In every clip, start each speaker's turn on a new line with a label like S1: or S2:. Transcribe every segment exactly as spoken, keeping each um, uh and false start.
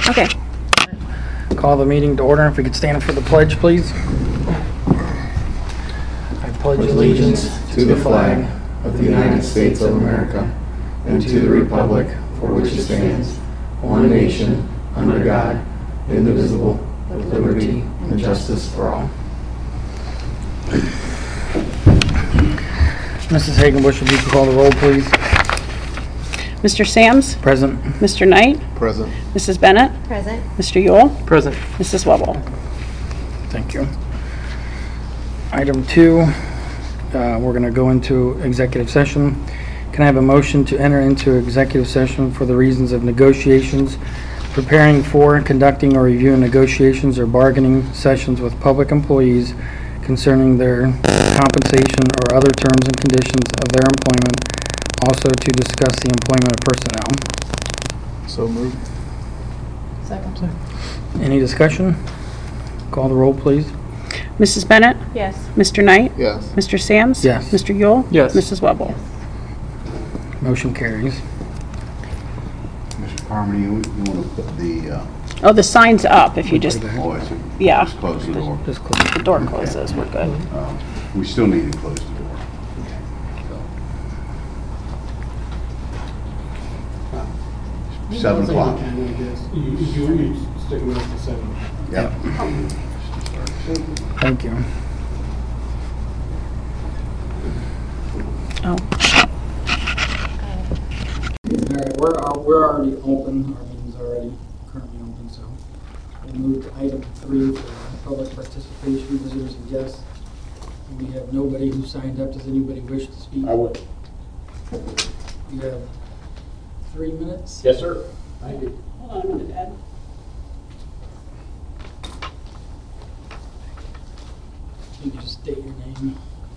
S1: Okay.
S2: Call the meeting to order. If we could stand for the pledge, please. I pledge allegiance
S3: to the flag of the United States of America and to the republic for which it stands, one nation, under God, indivisible, with liberty and justice for all.
S2: Missus Hagenbush, would you call the roll, please?
S1: Mister Sams?
S2: Present.
S1: Mister Knight?
S3: Present.
S1: Missus Bennett?
S4: Present.
S1: Mister Yule?
S2: Present.
S1: Missus Webble?
S2: Thank you. Item two, uh, we're going to go into executive session. Can I have a motion to enter into executive session for the reasons of negotiations, preparing for, conducting, or reviewing negotiations or bargaining sessions with public employees concerning their compensation or other terms and conditions of their employment, also to discuss the employment of personnel.
S3: So moved.
S4: Second.
S2: Any discussion? Call the roll, please.
S1: Missus Bennett?
S4: Yes.
S1: Mister Knight?
S3: Yes.
S1: Mister Sams?
S2: Yes.
S1: Mister Yule?
S2: Yes.
S1: Missus Webble?
S2: Motion carries.
S5: Mister Carmody, you, you want to put the, uh,
S1: Oh, the sign's up if you just,
S5: oh, I see.
S1: Yeah.
S5: Just close the door.
S2: Just close.
S1: the door closes, we're good.
S5: Um, We still need to close the door. So. Seven o'clock.
S6: You, you, you stick with the seven.
S5: Yep.
S2: Thank you.
S1: Oh,
S2: All right, we're, uh, we're already open, our meeting's already currently open, so we'll move to item three for public participation, visitors and guests. We have nobody who signed up. Does anybody wish to speak?
S6: I would.
S2: You have three minutes?
S6: Yes, sir. Thank you.
S1: hold on a minute, Ed.
S2: You can just state your name.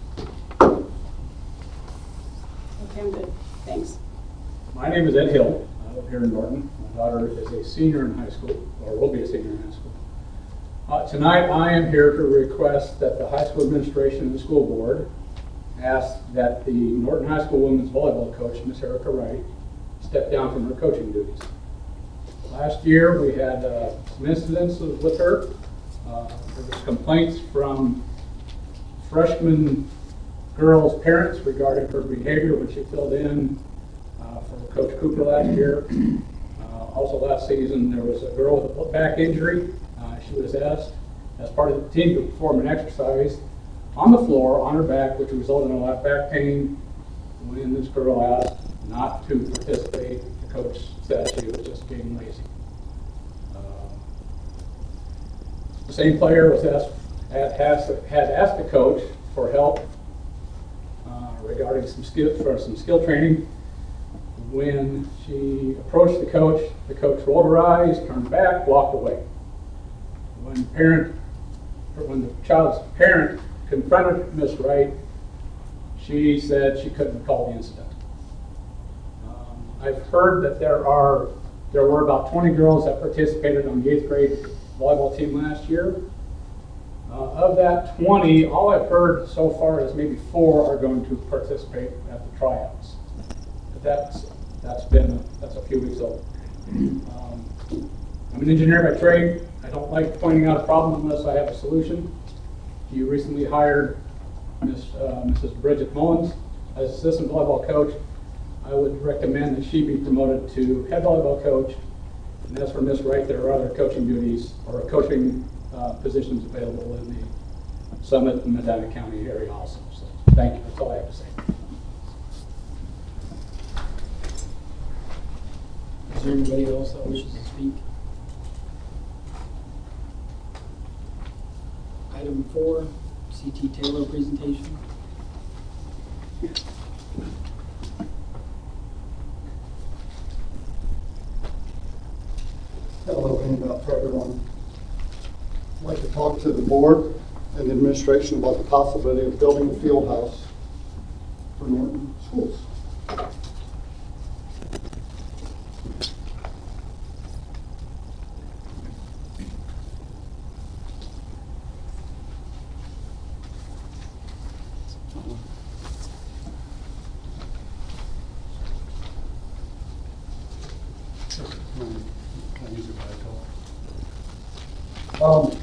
S1: Okay, I'm good, thanks.
S6: My name is Ed Hill. I live here in Norton. My daughter is a senior in high school, or will be a senior in high school. Uh, tonight, I am here to request that the high school administration and the school board ask that the Norton High School women's volleyball coach, Miss Erica Wright, step down from her coaching duties. Last year, we had uh, some incidents with her. Uh, there was complaints from freshman girls' parents regarding her behavior when she filled in uh, for Coach Cooper last year. Uh, also last season, there was a girl with a back injury. Uh, she was asked, as part of the team, to perform an exercise on the floor, on her back, which resulted in a lot of back pain. When this girl asked not to participate, the coach said she was just being lazy. Uh, the same player was asked, had, has, had asked the coach for help uh, regarding some skill, for some skill training. When she approached the coach, the coach rolled her eyes, turned back, walked away. When parent, or when the child's parent confronted Miss Wright, she said she couldn't recall the incident. Um, I've heard that there are there were about twenty girls that participated on the eighth grade volleyball team last year. Uh, of that twenty, all I've heard so far is maybe four are going to participate at the tryouts. But that's that's been that's a few weeks old. Um, I'm an engineer by trade. I don't like pointing out a problem unless I have a solution. You recently hired Miss, uh, Missus Bridget Mullins as assistant volleyball coach. I would recommend that she be promoted to head volleyball coach. And as for Miss Wright, there are other coaching duties or coaching uh, positions available in the Summit and Medina County area also. So thank you. That's all I have to say.
S2: Is there anybody else that wishes to speak? Item four, C T Taylor presentation.
S7: Hello, and about for everyone. I'd like to talk to the board and the administration about the possibility of building a field house for Norton schools. Can I use your mic? Um,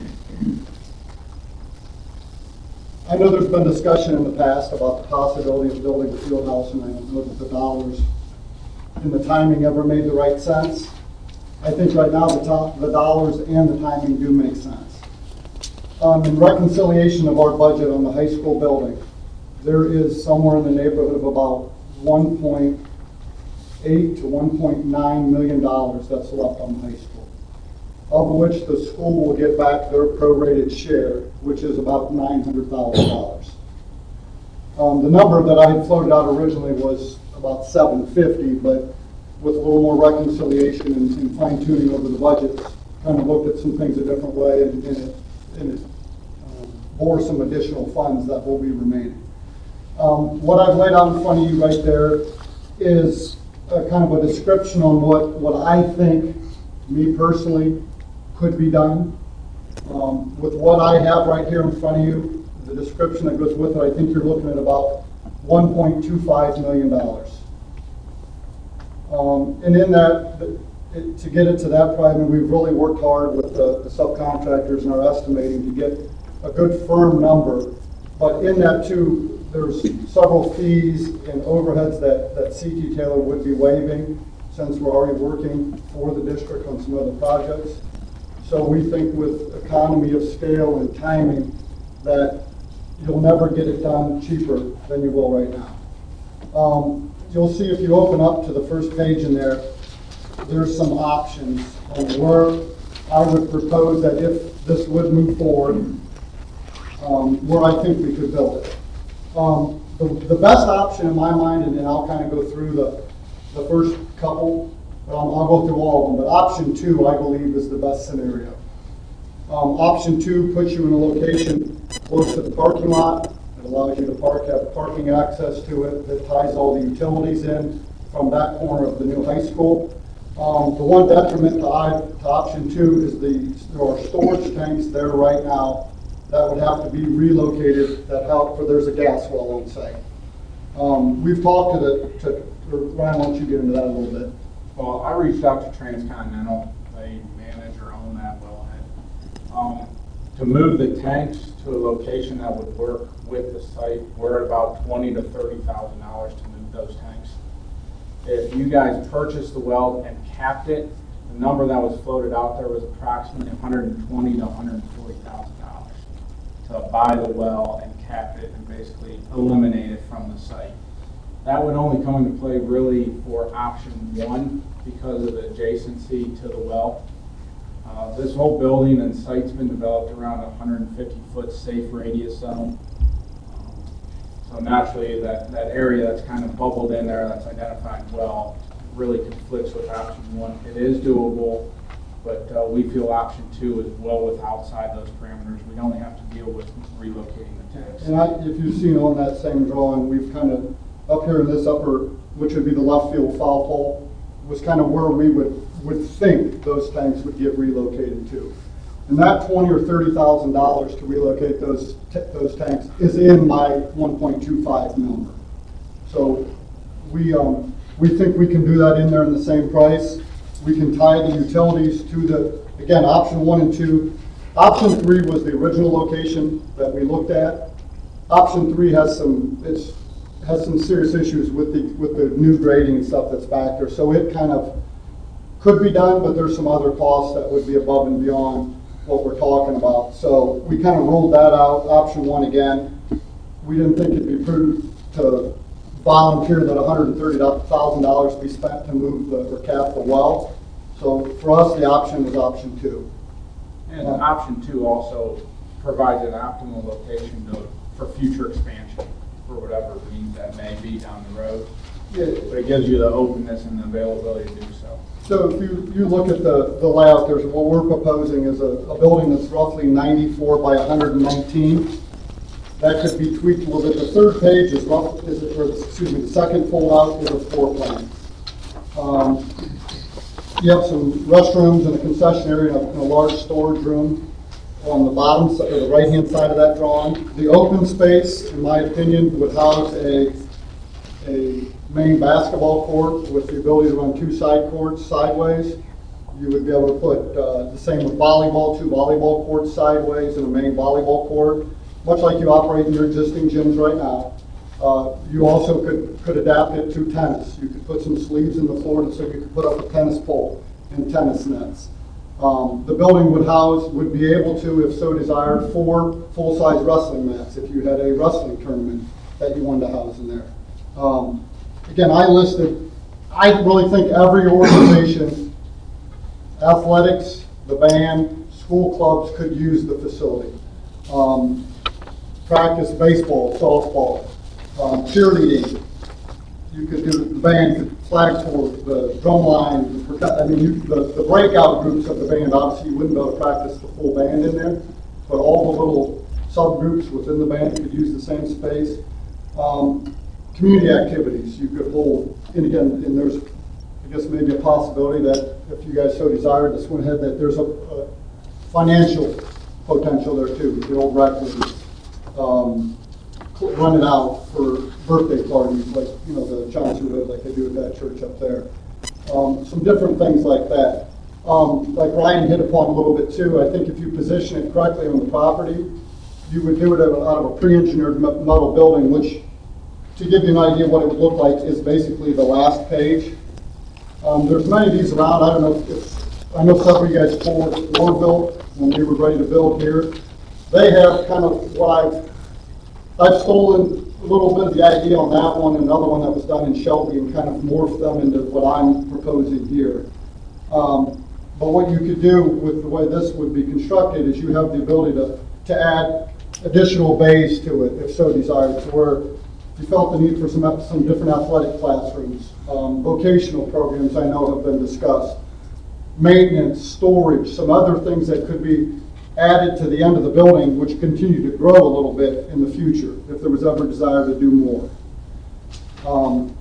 S7: I know there's been discussion in the past about the possibility of building a field house, and I don't know that the dollars and the timing ever made the right sense. I think right now the, top, the dollars and the timing do make sense. Um, in reconciliation of our budget on the high school building, there is somewhere in the neighborhood of about one point eight to one point nine million dollars that's left on the high school, of which the school will get back their prorated share, which is about nine hundred thousand dollars. Um, the number that I had floated out originally was about seven fifty, but with a little more reconciliation and, and fine tuning over the budgets, kind of looked at some things a different way, and, and it, and it um, bore some additional funds that will be remaining. Um, what I've laid out in front of you right there is a kind of a description on what, what I think, me personally, could be done. Um, with what I have right here in front of you, the description that goes with it, I think you're looking at about one point two five million dollars. Um, and in that, it, to get it to that point, I mean, we've really worked hard with the, the subcontractors and our estimating to get a good firm number. But in that too, there's several fees and overheads that, that C T Taylor would be waiving, since we're already working for the district on some other projects. So we think with economy of scale and timing that you'll never get it done cheaper than you will right now. Um, you'll see if you open up to the first page in there, there's some options on where I would propose that if this would move forward, um, where I think we could build it. Um, the, the best option in my mind, and then I'll kind of go through the, the first couple, um, I'll go through all of them, but option two, I believe, is the best scenario. Um, option two puts you in a location close to the parking lot. It allows you to park, have parking access to it. That ties all the utilities in from that corner of the new high school. Um, the one detriment to, I, to option two is the there are storage tanks there right now that would have to be relocated. That help for there's a gas well on site. Um, we've talked to the to Ryan. Why don't you get into that a little bit?
S8: Well, I reached out to Transcontinental. They manage or own that wellhead. Um, to move the tanks to a location that would work with the site, we're at about twenty to thirty thousand dollars to move those tanks. If you guys purchased the well and capped it, the number that was floated out there was approximately one hundred twenty to one hundred forty thousand dollars to buy the well and cap it and basically eliminate it from the site. That would only come into play really for option one because of the adjacency to the well. Uh, this whole building and site's been developed around a one hundred fifty foot safe radius zone. Um, so naturally that, that area that's kind of bubbled in there that's identified well really conflicts with option one. It is doable, but uh, we feel option two is well with outside those parameters. We only have to deal with relocating the tanks.
S7: And I, if you've seen on that same drawing, we've kind of, up here in this upper, which would be the left field foul pole, was kind of where we would, would think those tanks would get relocated to. And that twenty or thirty thousand dollars to relocate those those tanks is in my one point two five number. So we um, we think we can do that in there in the same price. We can tie the utilities to the, again, option one and two. Option three was the original location that we looked at. Option three has some it's has some serious issues with the with the new grading and stuff that's back there. So it kind of could be done, but there's some other costs that would be above and beyond what we're talking about. So we kind of ruled that out, option one again. We didn't think it'd be prudent to volunteer that one hundred thirty thousand dollars be spent to move the, or cap the well. So for us, the option was option two.
S8: And uh, option two also provides an optimal location to, for future expansion for whatever means that may be down the road.
S7: Yeah.
S8: But it gives you the openness and the availability to do so.
S7: So if you, you look at the, the layout, there's what we're proposing is a, a building that's roughly ninety-four by one hundred nineteen. That could be tweaked a little bit. The third page is, rough, is or excuse me, the second fold out is a floor plan. Um, you have some restrooms and a concession area and a, and a large storage room on the bottom side, or the right-hand side of that drawing. The open space, in my opinion, would house a, a main basketball court with the ability to run two side courts sideways. You would be able to put, uh, the same with volleyball, two volleyball courts sideways and a main volleyball court, much like you operate in your existing gyms right now. Uh, you also could, could adapt it to tennis. You could put some sleeves in the floor so you could put up a tennis pole and tennis nets. Um, the building would house, would be able to, if so desired, four full-size wrestling mats if you had a wrestling tournament that you wanted to house in there. Um, again, I listed, I really think every organization, athletics, the band, school clubs could use the facility. Um, practice baseball, softball, um, cheerleading. You could do, the band could flag sport, the drum line, the percu- I mean, you, the, the breakout groups of the band, obviously you wouldn't be able to practice the full band in there, but all the little subgroups within the band could use the same space. Um, community activities you could hold, and again, and there's, I guess maybe a possibility that if you guys so desired, this went ahead, that there's a, a financial potential there too, with the old rec league. Um, run it out for birthday parties, like, you know, the Johnson Hood, like they do at that church up there. Um, some different things like that. Um, like Ryan hit upon a little bit too, I think if you position it correctly on the property, you would do it out of a pre-engineered metal building, which, to give you an idea of what it would look like, is basically the last page. Um, there's many of these around. I don't know if, I know several of you guys pulled Warville when we were ready to build here. They have kind of what I've, I've stolen a little bit of the idea on that one, and another one that was done in Shelby, and kind of morphed them into what I'm proposing here. Um, but what you could do with the way this would be constructed is you have the ability to, to add additional bays to it, if so desired, to where if you felt the need for some, some different athletic classrooms, um, vocational programs I know have been discussed, maintenance, storage, some other things that could be added to the end of the building, which continue to grow a little bit in the future, if there was ever desire to do more. Um,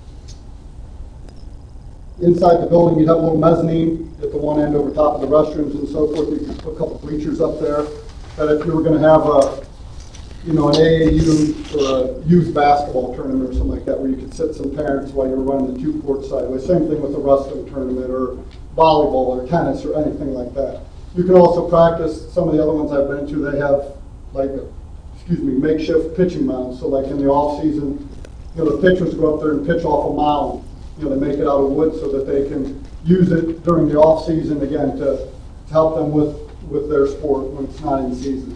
S7: inside the building, you'd have a little mezzanine at the one end over top of the restrooms and so forth. You could put a couple bleachers up there, that if you were going to have a, you know, an A A U or a youth basketball tournament or something like that, where you could sit some parents while you were running the two court sideways. Same thing with a wrestling tournament or volleyball or tennis or anything like that. You can also practice, some of the other ones I've been to, they have like, a, excuse me, makeshift pitching mounds. So like in the off season, you know, the pitchers go up there and pitch off a mound. You know, they make it out of wood so that they can use it during the off season, again, to, to help them with, with their sport when it's not in season.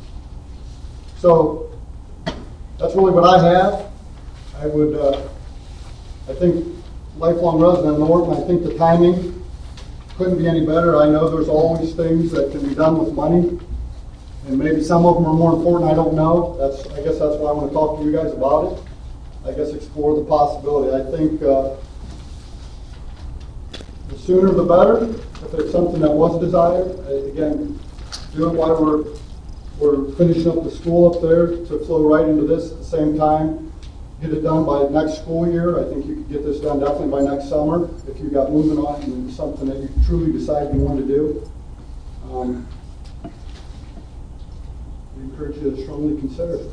S7: So that's really what I have. I would, uh, I think lifelong resident of Norton, I think the timing couldn't be any better. I know there's always things that can be done with money, and maybe some of them are more important, I don't know. That's, I guess that's why I want to talk to you guys about it. I guess explore the possibility. I think uh, the sooner the better, if it's something that was desired. Again, do it while we're, we're finishing up the school up there to flow right into this at the same time. Get it done by next school year. I think you could get this done definitely by next summer if you got moving on it and it's something that you truly decide you want to do. Um, we encourage you to strongly consider it.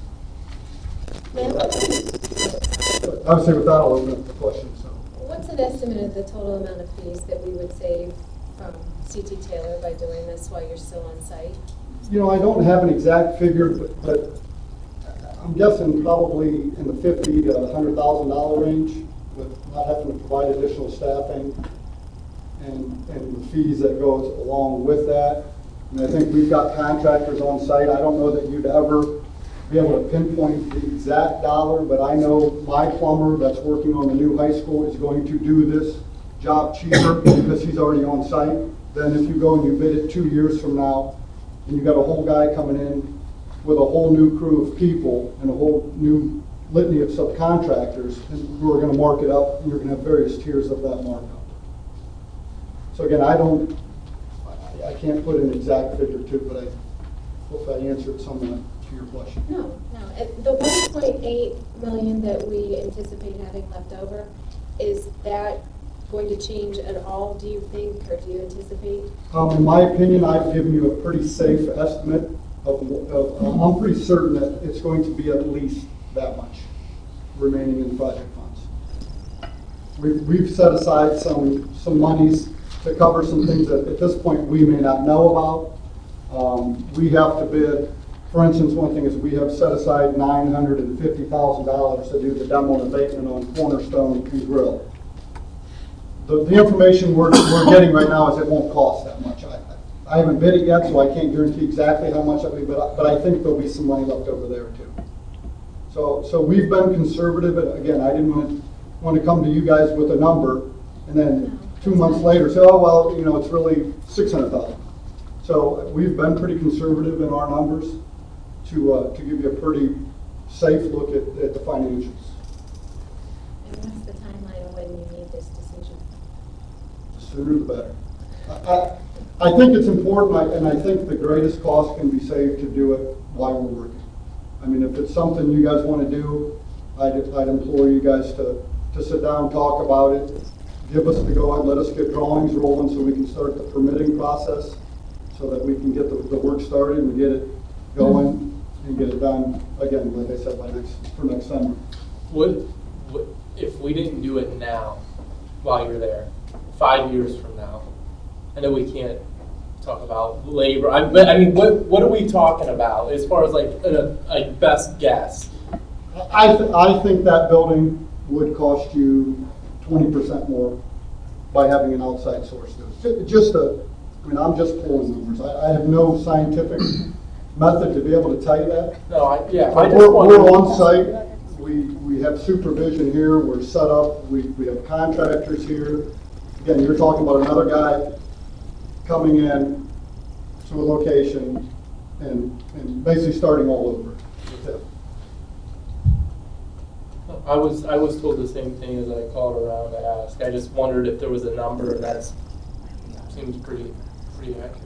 S7: I would say with that, I'll open up the question. So.
S4: What's an estimate of the total amount of fees that we would save from C T Taylor by doing this while you're still on site?
S7: You know, I don't have an exact figure, but, but I'm guessing probably in the fifty to one hundred thousand dollar range, with not having to provide additional staffing and, and the fees that goes along with that. And I think we've got contractors on site. I don't know that you'd ever be able to pinpoint the exact dollar, but I know my plumber that's working on the new high school is going to do this job cheaper because he's already on site than if you go and you bid it two years from now and you got a whole guy coming in with a whole new crew of people and a whole new litany of subcontractors who are going to mark it up, and you're going to have various tiers of that markup. So again, I don't, I can't put an exact figure to it, but I hope I answered somewhat to your question.
S4: No, no. At the one point eight million that we anticipate having left over, is that going to change at all, do you think, or do you anticipate?
S7: Um, in my opinion, I've given you a pretty safe estimate. Of, of, um, I'm pretty certain that it's going to be at least that much remaining in project funds. We've, we've set aside some some monies to cover some things that at this point we may not know about. Um, we have to bid, for instance, one thing is we have set aside nine hundred fifty thousand dollars to do the demo and abatement on Cornerstone and Grill. The, the information we're, we're getting right now is it won't cost that much. I, I haven't bid it yet, so I can't guarantee exactly how much it'll be, but I, but I think there'll be some money left over there too. So, so we've been conservative, and again, I didn't want, want to come to you guys with a number, and then two months later say, oh, well, you know, it's really six hundred thousand. So we've been pretty conservative in our numbers to, uh, to give you a pretty safe look at, at the financials.
S4: And what's the timeline of when you need this decision?
S7: The sooner the better. I, I, I think it's important, I- and I think the greatest cost can be saved to do it while we're working. I mean, if it's something you guys want to do, I'd, I'd implore you guys to, to sit down, talk about it, give us the go ahead, let us get drawings rolling so we can start the permitting process, so that we can get the, the work started and get it going and get it done, again, like I said, by next, for next summer.
S9: What, what, if we didn't do it now, while you're there, five years from now, I know we can't talk about labor, I, but I mean, what, what are we talking about as far as like a, a best guess?
S7: I, th I think that building would cost you twenty percent more by having an outside source do it. Ju- Just a, I mean, I'm just pulling numbers. I, I have no scientific method to be able to tell you that.
S9: No, I, yeah, I
S7: But
S9: just
S7: we're,
S9: wanted-
S7: we're on site. We, we have supervision here. We're set up. We, we have contractors here. Again, you're talking about another guy coming in to a location and, and basically starting all over with him.
S9: I was, I was told the same thing as I called around to ask. I just wondered if there was a number, and that seems pretty, pretty accurate.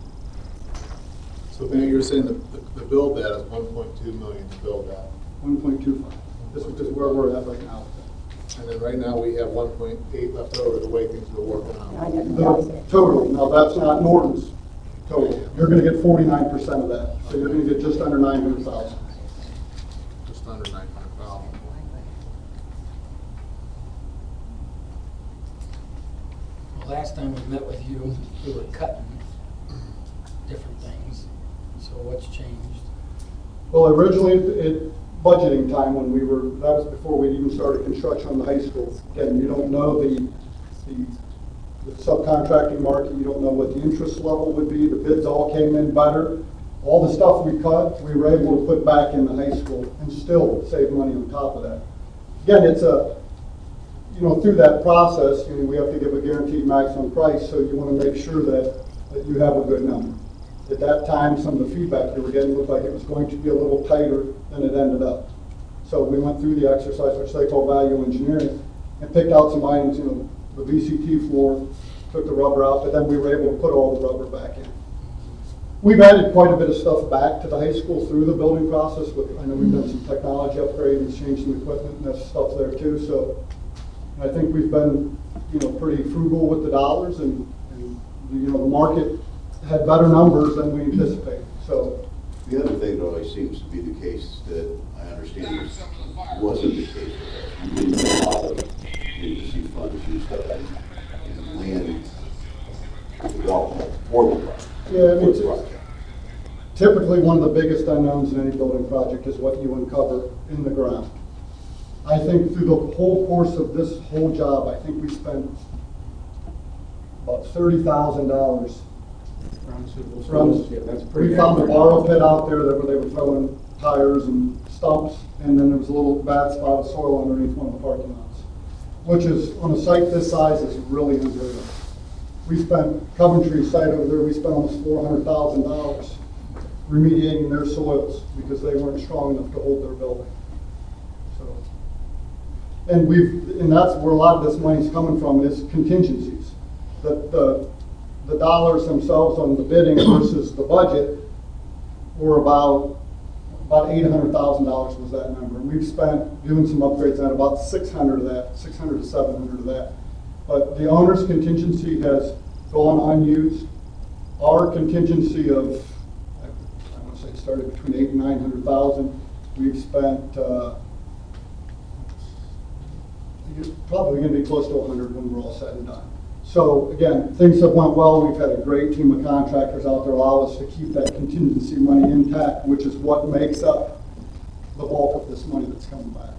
S5: So then you're saying the, the, the build that is one point two million to build that.
S7: one point two five. This is just where we're at right now.
S5: And then right now we have one point eight left over the way things are working out.
S7: The total, now that's not Norton's total. You're gonna get forty-nine percent of that. So you're gonna get just under nine hundred thousand.
S5: Just under nine hundred thousand.
S2: Well, last time we met with you, we were cutting different things. So what's changed?
S7: Well, originally, it, budgeting time when we were, that was before we even started construction on the high school. Again, you don't know the, the, the subcontracting market, you don't know what the interest level would be. The bids all came in better. All the stuff we cut, we were able to put back in the high school and still save money on top of that. Again, it's a, you know, through that process, you know, we have to give a guaranteed maximum price, so you want to make sure that, that you have a good number. At that time, some of the feedback you were getting looked like it was going to be a little tighter than it ended up. So we went through the exercise, which they call value engineering, and picked out some items, you know, the V C T floor, took the rubber out, but then we were able to put all the rubber back in. We've added quite a bit of stuff back to the high school through the building process. With, I know we've done some technology upgrades, changed some equipment, and that stuff there too. So I think we've been, you know, pretty frugal with the dollars, and, and you know, the market had better numbers than we anticipated. So
S10: the other thing that always seems to be the case that I understand was, wasn't the case with us. We didn't have a lot of agency funds used up in, in land development for the project.
S7: yeah, I mean,
S10: For the project.
S7: typically one of the biggest unknowns in any building project is what you uncover in the ground. I think through the whole course of this whole job, I think we spent about thirty thousand dollars. From,
S8: Yeah, that's pretty
S7: we found a
S8: accurate.
S7: borrow pit out there that where they were throwing tires and stumps, and then there was a little bad spot of soil underneath one of the parking lots, which is, on a site this size, is really unheard of. We spent, Coventry site over there, we spent almost four hundred thousand dollars remediating their soils because they weren't strong enough to hold their building. So, and we've, and that's where a lot of this money's coming from, is contingencies. That the, the dollars themselves on the bidding versus the budget were about, about eight hundred thousand dollars was that number. And we've spent, doing some upgrades on about six hundred of that, six hundred to seven hundred of that. But the owner's contingency has gone unused. Our contingency of, I want to say it started between eight and nine hundred thousand. We've spent, uh, it's probably going to be close to a hundred when we're all said and done. So again, things have went well. We've had a great team of contractors out there allow us to keep that contingency money intact, which is what makes up the bulk of this money that's coming back.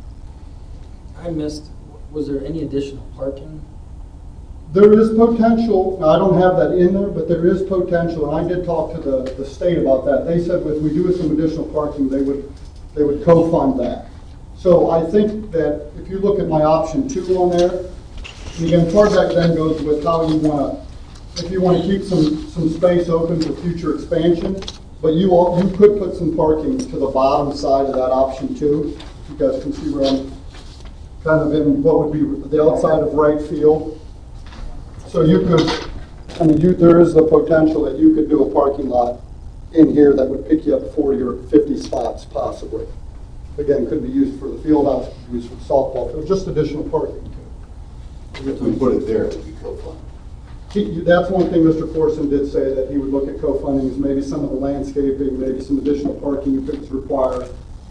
S2: I missed, was there any additional parking?
S7: There is potential, now I don't have that in there, but there is potential, and I did talk to the, the state about that. They said if we do some additional parking, they would, they would co-fund that. So I think that if you look at my option two on there, and again, part of that then goes with how you want to, if you want to keep some, some space open for future expansion, but you all, you could put some parking to the bottom side of that option two. You guys can see where I'm kind of in what would be the outside of right field. So you could, I mean, you, there is the potential that you could do a parking lot in here that would pick you up forty or fifty spots possibly. Again, could be used for the field house, could be used for softball, field, just additional parking.
S10: If we put it there, it would be co-funded.
S7: He, that's one thing Mister Corson did say, that he would look at co-funding, is maybe some of the landscaping, maybe some additional parking if it's required.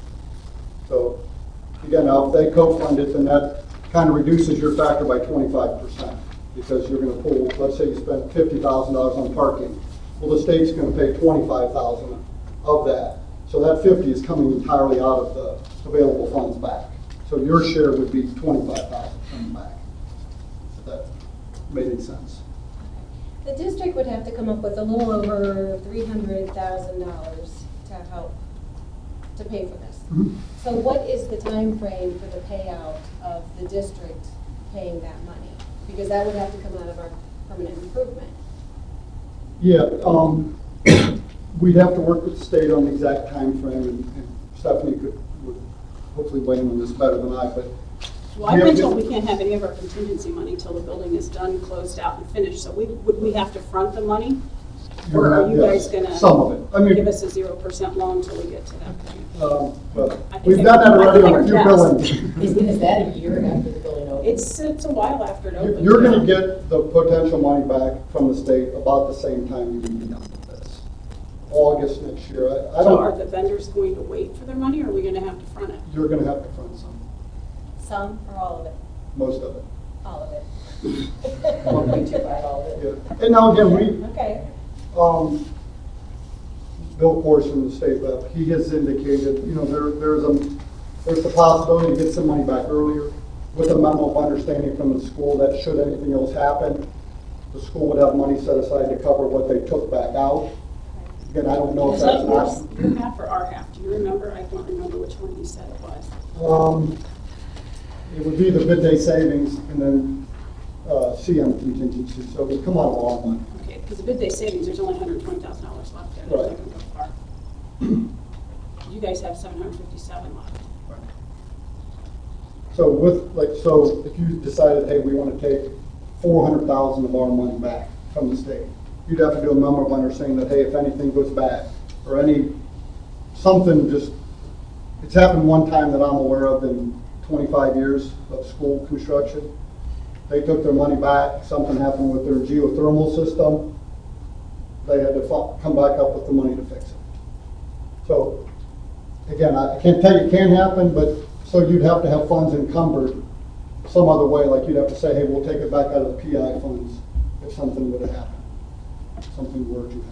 S7: So again, now if they co-fund it, then that kind of reduces your factor by twenty-five percent. Because you're going to pull, let's say you spent fifty thousand dollars on parking. Well, the state's going to pay twenty-five thousand dollars of that. So that fifty is coming entirely out of the available funds back. So your share would be twenty-five thousand dollars coming back. If that made any sense.
S4: The district would have to come up with a little over three hundred thousand dollars to help, to pay for this.
S7: Mm-hmm.
S4: So what is the time frame for the payout of the district paying that money? Because that would have to come out of our permanent improvement.
S7: Yeah, um, we'd have to work with the state on the exact time frame, and, and Stephanie could would hopefully weigh in on this better than I, but.
S1: Well, I've been told we can't have any of our contingency money until the building is done, closed out, and finished. So we, would we have to front the money? Or are you guys gonna
S7: Some of it. I mean,
S1: give us a zero percent loan until we get to that point?
S7: Um, but
S1: I think
S7: we've
S1: they-
S7: done that
S1: I
S7: already
S1: think
S7: on a few
S1: they're
S7: buildings.
S11: Is, is that a year after the building opens?
S1: It's, it's a while after it opens.
S7: You're going to get the potential money back from the state about the same time you can be done with this. August next year. I, I
S1: So are
S7: don't,
S1: the vendors going to wait for their money, or are we gonna have to front it?
S7: you're going to have to front some,
S4: Some or all of it?
S7: most of it.
S4: All of it.
S11: one point two five, all of it.
S7: Yeah. And now again, we,
S4: Okay.
S7: um, Bill Corson, the state rep, he has indicated, you know, there, there's a, there's the possibility to get some money back earlier with a memo of understanding from the school that should anything else happen, the school would have money set aside to cover what they took back out. Again, I don't know if
S1: Is
S7: that's
S1: that
S7: an
S1: yours,
S7: option.
S1: your half or our half? Do you remember? I don't remember which one you said it was.
S7: Um, it would be the midday savings and then, uh, C M contingency, so it would come out of all money.
S1: Okay, because the bid day savings, there's only one hundred twenty thousand dollars left there. That's not gonna go far. You guys have seven hundred fifty-seven left.
S7: So with, like, so if you decided, hey, we want to take four hundred thousand of our money back from the state, you'd have to do a memo of understanding that, hey, if anything goes bad, or any, something just, it's happened one time that I'm aware of in twenty-five years of school construction. They took their money back, something happened with their geothermal system, they had to fu- come back up with the money to fix it. So, again, I I can't tell you it can happen, but, so you'd have to have funds encumbered some other way, like you'd have to say, hey, we'll take it back out of the P I funds if something would have happened, something were to happen.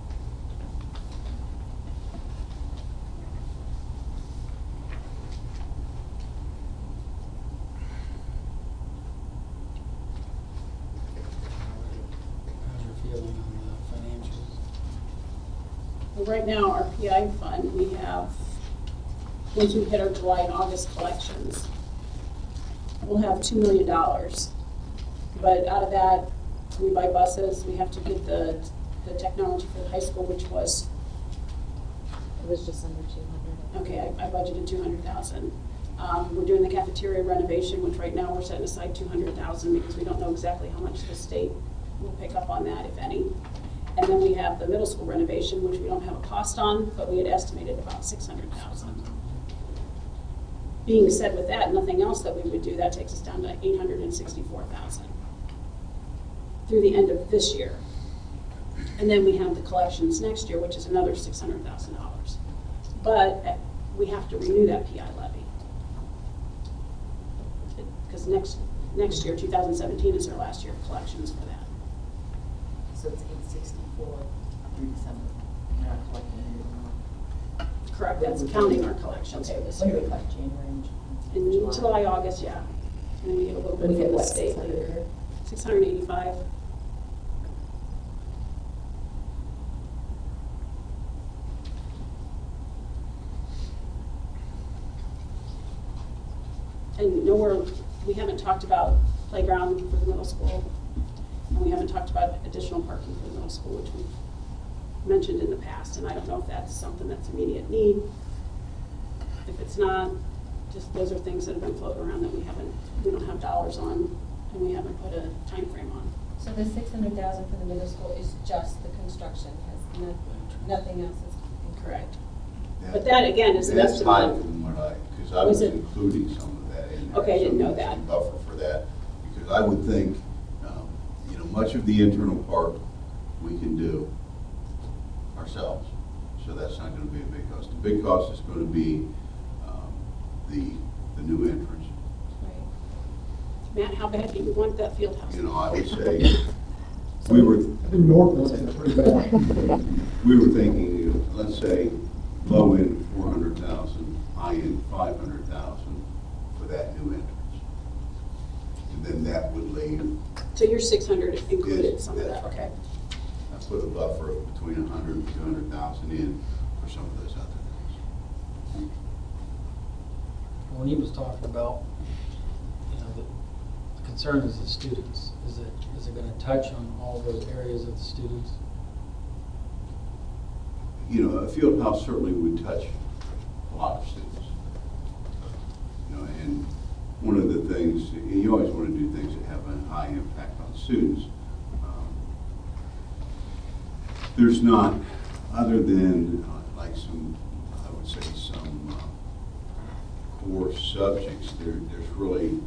S2: How's your feeling on the financials?
S1: Well, right now, our P I fund, we have, once we hit our July and August collections, we'll have two million dollars. But out of that, we buy buses, we have to get the, the technology for the high school, which was,
S11: It was just under two hundred.
S1: okay, I, I budgeted two hundred thousand. Um, we're doing the cafeteria renovation, which right now we're setting aside two hundred thousand because we don't know exactly how much the state will pick up on that, if any. And then we have the middle school renovation, which we don't have a cost on, but we had estimated about six hundred thousand. Being said with that, nothing else that we would do, that takes us down to eight hundred sixty-four thousand through the end of this year. And then we have the collections next year, which is another six hundred thousand dollars. But uh, we have to renew that P I levy. Because next, next year, two thousand seventeen is our last year of collections for that.
S11: So it's eight sixty-four through December. You're not collecting anymore.
S1: Correct, that's counting our collections for
S11: Okay,
S1: this
S11: when do
S1: year.
S11: we collect January and Ju-
S1: In
S11: July?
S1: July, August, yeah. And then we get a little bit
S11: We
S1: from
S11: get
S1: the
S11: what,
S1: state
S11: six hundred?
S1: later. Six hundred and eighty-five. And nowhere, we haven't talked about playground for the middle school. And we haven't talked about additional parking for the middle school, which we've mentioned in the past. And I don't know if that's something that's immediate need. If it's not, just those are things that have been floating around that we haven't, we don't have dollars on, and we haven't put a time frame on.
S4: So the six hundred thousand for the middle school is just the construction, has no, nothing else is.
S1: Correct. But that, again, is an
S10: That's high
S1: estimate.
S10: from what I, because I
S1: Was
S10: was
S1: it-
S10: including some of that in there.
S1: Okay, I didn't
S10: some-
S1: know that.
S10: some Buffer for that, because I would think, um, you know, much of the internal part we can do ourselves, so that's not gonna be a big cost. The big cost is gonna be um, the, the new entrance.
S1: Matt, how bad do you want that field house?
S10: You know, I would say, we were,
S7: I think North looks at it pretty bad.
S10: we were thinking, let's say, low end four hundred thousand, high end five hundred thousand for that new entrance. And then that would leave,
S1: So your six hundred included
S10: Yes,
S1: some of
S10: that's
S1: that, okay.
S10: I put a buffer of between a hundred and two hundred thousand in for some of those other things.
S2: When he was talking about, you know, the the concern is the students. Is it, is it gonna touch on all those areas of the students?
S10: You know, a field house certainly would touch a lot of students. You know, and one of the things, you always want to do things that have a high impact on students. Um, There's not, other than uh, like some, I would say some uh, core subjects, there, there's really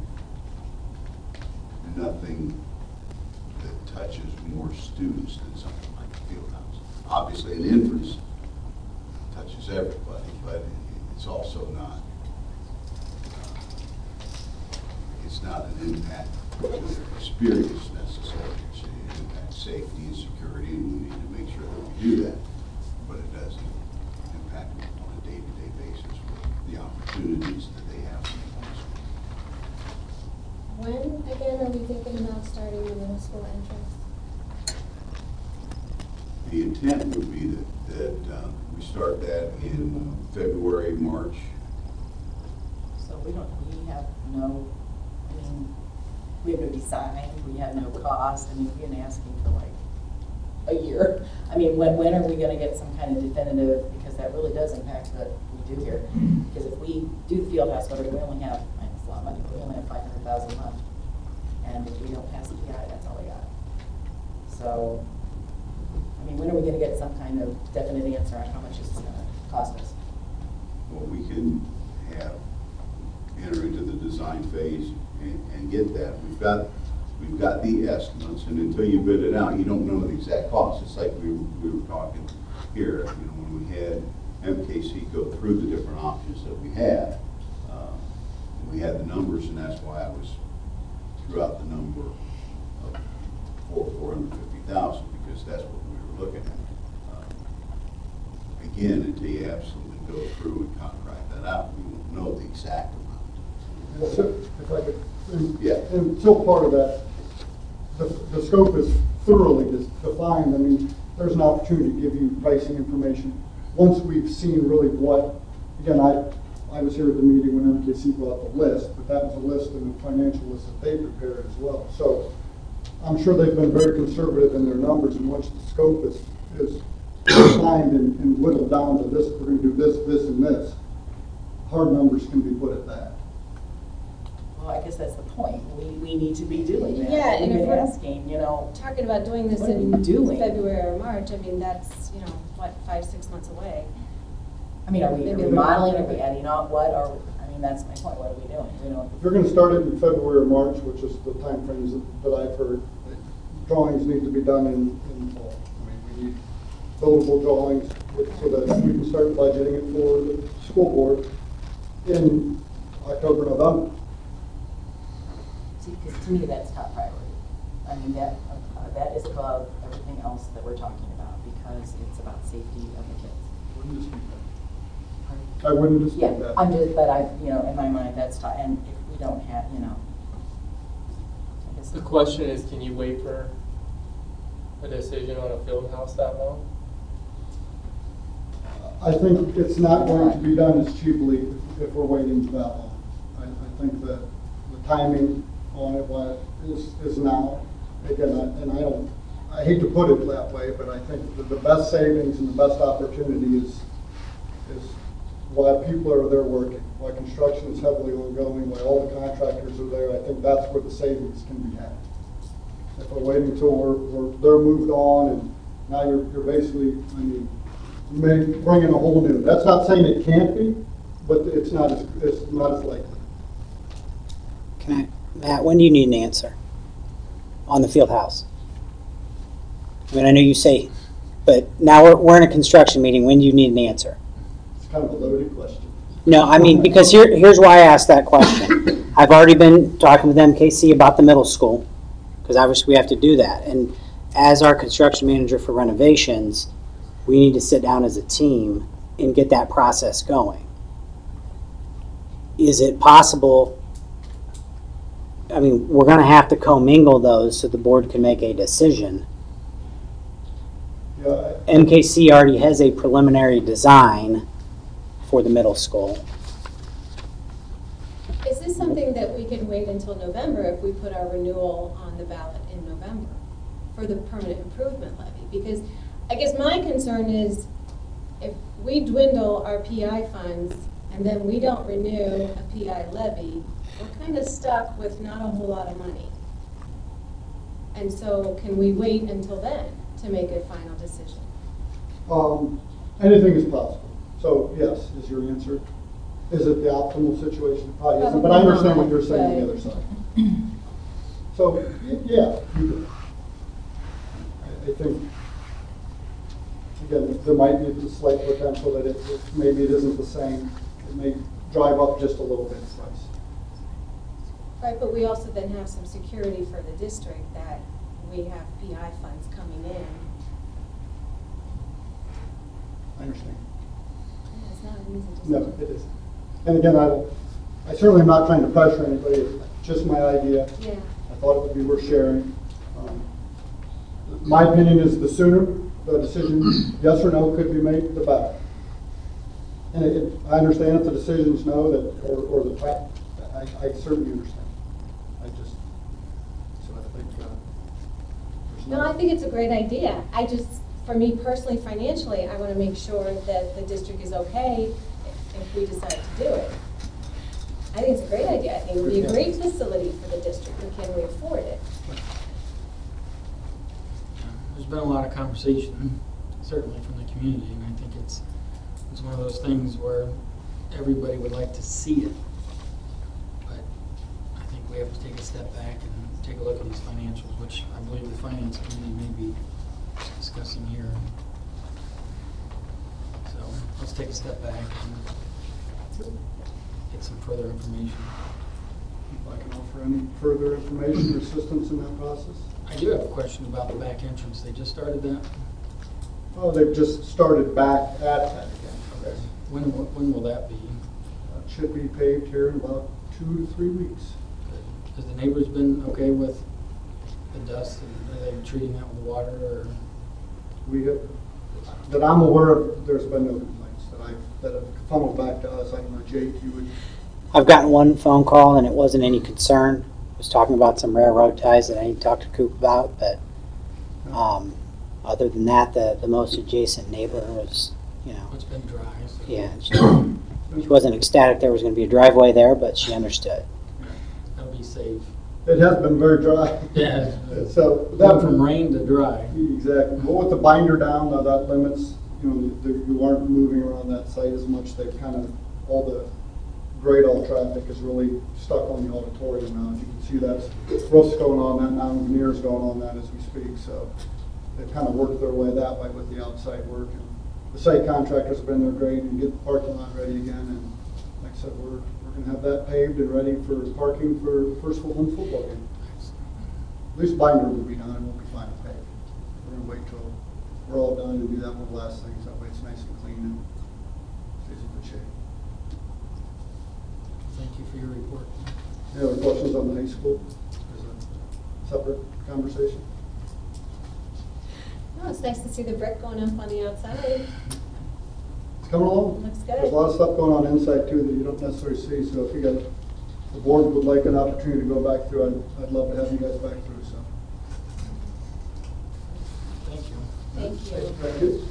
S10: nothing that touches more students than something like a field house. Obviously, an entrance touches everybody, but it's also not, uh, it's not an impact to their experience necessarily. It impacts safety and security, and we need to make sure that we do that. But it doesn't impact them on a day-to-day basis with the opportunities that they have in the high school.
S4: When, again, are we thinking about starting the middle school entrance?
S10: The intent would be that, that uh, we start that in February, March.
S11: So we don't, we have no, I mean, we have no design, we have no cost, I mean, we've been asking for like a year. I mean, when, when are we gonna get some kind of definitive, because that really does impact what we do here. Because if we do the field house, whatever, we only have, I know it's a lot of money, but we only have five hundred thousand left. And if we don't pass the P I, that's all we got. So, I mean, when are we gonna get some kind of definite answer on how much this is gonna cost us?
S10: Well, we can have, enter into the design phase and, and get that. We've got, we've got the estimates, and until you bid it out, you don't know the exact cost. It's like we, were- we were talking here, you know, when we had M K C go through the different options that we had. uh, and We had the numbers, and that's why I was, threw out the number of four, four hundred fifty thousand, because that's what we were looking at. Uh, Again, until you absolutely go through and contract that out, we won't know the exact amount.
S7: So, If I could, and-
S10: Yeah.
S7: and still part of that, the, the scope is thoroughly dis- defined. I mean, there's an opportunity to give you pricing information. Once we've seen really what, again, I, I was here at the meeting when M K C brought the list, but that was a list and a financial list that they prepared as well. So I'm sure they've been very conservative in their numbers, and once the scope is, is defined and, and whittled down to this, we're gonna do this, this, and this, hard numbers can be put at that.
S11: Well, I guess that's the point. We, we need to be doing that.
S4: Yeah, and
S11: We've
S4: if
S11: been
S4: we're-
S11: asking, you know,
S4: Talking about doing this
S11: What are
S4: in
S11: we doing?
S4: February or March, I mean, that's, you know, what, five, six months away.
S11: I mean, are we
S4: Maybe a little
S11: remodeling, are
S4: bit.
S11: we adding on, what are, I mean, that's my point, what are we doing? We don't,
S7: If you're gonna start it in February or March, which is the timeframes that, that I've heard, drawings need to be done in, in fall. I mean, we need buildable drawings with- so that we can start budgeting it for the school board in October, November.
S11: see, because to to me, that's top priority. I mean, that, uh, that is above everything else that we're talking about, because it's about safety of the kids.
S7: Wouldn't dispute that. I wouldn't dispute
S11: Yeah,
S7: that.
S11: I'm just, but I, you know, in my mind, that's top, and if we don't have, you know. I guess
S9: The question is, can you wait for a decision on a field house that long?
S7: I think it's not going to be done as cheaply if we're waiting that long. I, I think that the timing on it why is, is now. Again, I, and I don't, I hate to put it that way, but I think that the best savings and the best opportunity is, is while people are there working, while construction is heavily ongoing, while all the contractors are there. I think that's where the savings can be had. If we're waiting until we're, we're they're moved on, and now you're, you're basically, I mean, you may bring in a whole new. That's not saying it can't be, but it's not as it's not as likely.
S12: Can I, Matt? When do you need an answer on the field house? I mean, I know you say, but now we're we're in a construction meeting. When do you need an answer?
S7: It's kind of a loaded question.
S12: No, I mean, because here here's why I asked that question. I've already been talking with M K C about the middle school, because obviously we have to do that. And as our construction manager for renovations, we need to sit down as a team and get that process going. Is it possible, I mean, we're going to have to commingle those so the board can make a decision.
S7: Yeah, I,
S12: M K C already has a preliminary design for the middle school.
S4: Is this something that we can wait until November if we put our renewal on the ballot in November for the permanent improvement levy? Because I guess my concern is if we dwindle our P I funds and then we don't renew a P I levy, we're kind of stuck with not a whole lot of money. And so can we wait until then to make a final decision?
S7: um, anything is possible. So yes, is your answer. Is it the optimal situation? It probably isn't, but I understand what you're saying on the other side. So y- yeah, you do. I, I think. Again, there might be the slight potential that it, it maybe it isn't the same. It may drive up just a little bit in price.
S4: Right, but we also then have some security for the district that we have P I funds coming in.
S7: I understand.
S4: Yeah, it's not an easy
S7: No,
S4: decision.
S7: it isn't. And again, I, I certainly am not trying to pressure anybody. It's just my idea.
S4: Yeah.
S7: I thought it would be worth sharing. Um, my opinion is the sooner the decision, yes or no, could be made, the better. And it, it, I understand if the decision's no, that or, or the fact, I, I certainly understand. I just, so I think. Uh, there's
S4: No, I think it's a great idea. I just, for me personally, financially, I want to make sure that the district is okay if, if we decide to do it. I think it's a great idea. I think it would be a great facility for the district, but can we afford it?
S2: There's been a lot of conversation, certainly from the community, and I think it's it's one of those things where everybody would like to see it. But I think we have to take a step back and take a look at these financials, which I believe the finance committee may be discussing here. So let's take a step back and get some further information.
S7: If I can offer any further information or assistance in that process.
S2: I do have a question about the back entrance. They just started that?
S7: Oh, they've just started back at that again. Okay.
S2: When, will- when will that be?
S7: Uh, it should be paved here in about two to three weeks.
S2: Has the neighbors been okay with the dust? Are they treating that with water or?
S7: We have, that I'm aware of, there's been no complaints that I, that have funneled back to us. I don't know, Jake, you would.
S12: I've gotten one phone call and it wasn't any concern. I was talking about some railroad ties that I need to talk to Coop about, but um, other than that, the, the most adjacent neighbor was, you know,
S2: It's been dry. So.
S12: yeah, she, she wasn't ecstatic there was going to be a driveway there, but she understood.
S2: That'll be safe.
S7: It has been very dry.
S2: Yeah.
S7: So
S2: Went
S7: that
S2: from rain to dry.
S7: Exactly. Well, with the binder down, though, that limits, you know, the, the, you aren't moving around that site as much. They've kind of, all the grade all traffic is really stuck on the auditorium now. As you can see, that's roof's going on that now, and veneer's going on that as we speak. So they've kind of worked their way that way with the outside work. And the site contractors have been there great and get the parking lot ready again. And like I said, we're, we're going to have that paved and ready for parking for the first home football game. at least binder will be done, it won't be final page. We're gonna wait till we're all done and do that one of the last things, that way it's nice and clean and stays in good shape.
S2: Thank you for your report.
S7: Any other questions on the high school? Is it a separate conversation?
S4: No, it's nice to see the brick going up on the outside.
S7: It's coming along.
S4: Looks
S7: There's
S4: good.
S7: a lot of stuff going on inside too that you don't necessarily see, so if you got, the board would like an opportunity to go back through, I'd, I'd love to have you guys back through, so.
S2: Thank you.
S4: Thank you.
S7: Thank you.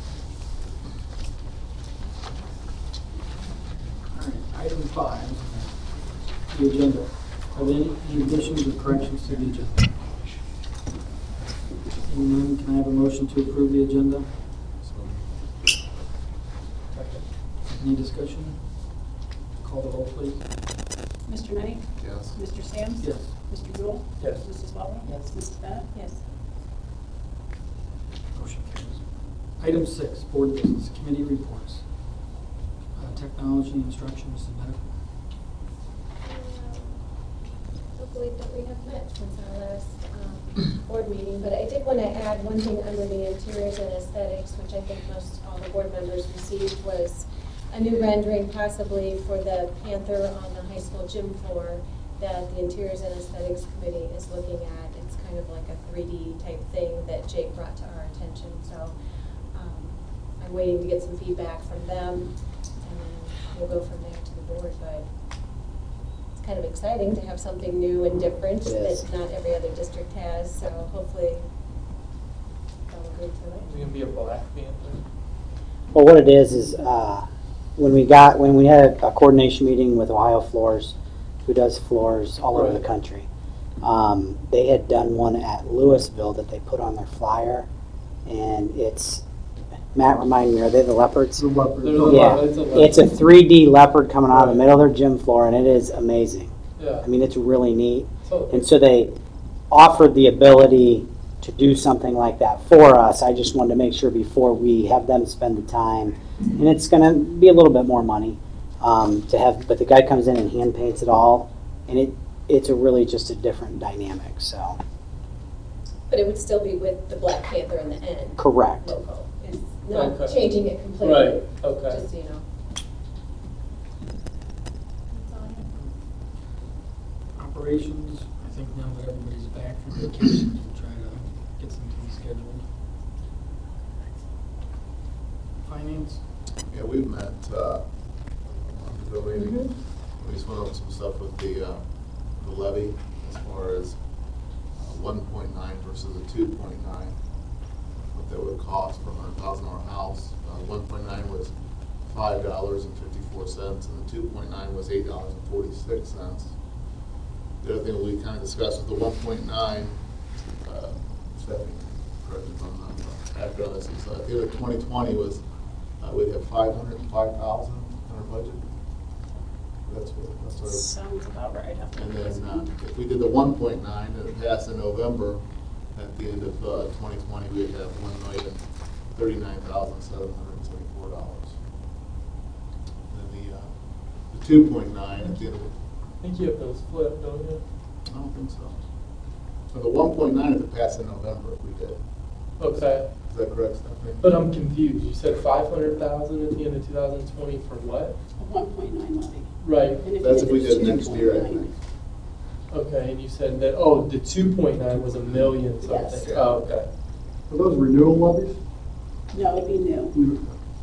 S2: All right, item five, the agenda. Are there any any additions or corrections to the agenda? Seeing none, can I have a motion to approve the agenda? Any discussion? Call the roll, please.
S1: Mister Knight?
S5: Yes.
S1: Mister Samms?
S2: Yes.
S1: Mister Jewell?
S9: Yes.
S1: Missus Butler?
S11: Yes.
S1: Missus Bennett?
S4: Yes.
S2: Motion carries. Item six, board business, committee reports. Uh, Technology, instruction, Missus Medical.
S4: Hopefully that we have met since our last um, board meeting, but I did want to add one thing under the interiors and aesthetics, which I think most all the board members received, was a new rendering possibly for the Panther on the high school gym floor that the Interiors and Aesthetics Committee is looking at. It's kind of like a three D type thing that Jake brought to our attention. So um, I'm waiting to get some feedback from them, and then we'll go from there to the board. But it's kind of exciting to have something new and different
S12: Yes.
S4: that not every other district has. So hopefully they'll agree to
S9: Is it
S4: it.
S9: gonna be a Black Panther?
S12: Well, what it is, is uh, when we got, when we had a coordination meeting with Ohio Floors, who does floors all over the
S9: Right.
S12: country, um, they had done one at Louisville that they put on their flyer, and it's, Matt, remind me, are they the leopards?
S7: The leopard.
S9: There's a
S12: Yeah,
S9: lot- it's a lot.
S12: it's a three D leopard coming out of the middle of their gym floor, and it is amazing.
S9: Yeah.
S12: I mean, it's really neat.
S9: So,
S12: And so they offered the ability to do something like that for us. I just wanted to make sure before we have them spend the time, and it's going to be a little bit more money um, to have, but the guy comes in and hand paints it all, and it it's a really just a different dynamic. So
S4: But it would still be with the Black Panther in the end.
S12: correct.
S4: Logo. It's not
S9: Okay.
S4: changing it completely.
S9: right, okay.
S4: Just so you know. That's all I have.
S2: Operations, I think now that everybody's back from vacation, we'll try to get some things scheduled. Finance?
S5: Yeah, we've met, uh, a month ago maybe.
S4: Mhm.
S5: We just went over some stuff with the, uh, the levy as far as uh, one point nine versus a two point nine. What that would cost for a hundred thousand dollar house. Uh, one point nine was five dollars and fifty-four cents and the two point nine was eight dollars and forty-six cents. The other thing we kind of discussed was the one point nine, uh, Stephanie, correct me if I'm not uh, accurate on this, is, uh, at the end of twenty twenty was, uh, we'd have five hundred and five thousand in our budget. That's what, that's what.
S1: Sounds about right.
S5: And then, uh, if we did the one point nine and it passed in November, at the end of, uh, twenty twenty, we'd have one million, thirty-nine thousand, seven hundred and seventy-four dollars. And then the, uh, the two point nine at the end of,
S9: I think you have those flipped, don't you?
S5: I don't think so. So the one point nine if it passed in November, if we did.
S9: Okay,
S5: Is that correct, Stephanie?
S9: but I'm confused. You said five hundred thousand at the end of two thousand twenty for what?
S1: A one point nine levy.
S9: Right,
S1: And if
S5: That's
S1: you
S5: if we
S1: did
S5: did next year, I
S1: two point nine,
S5: think.
S9: okay, and you said that, oh, the two point nine was a million
S1: Yes.
S9: something. Oh, okay.
S7: Are those renewal levies?
S1: No, it'd be new.
S5: And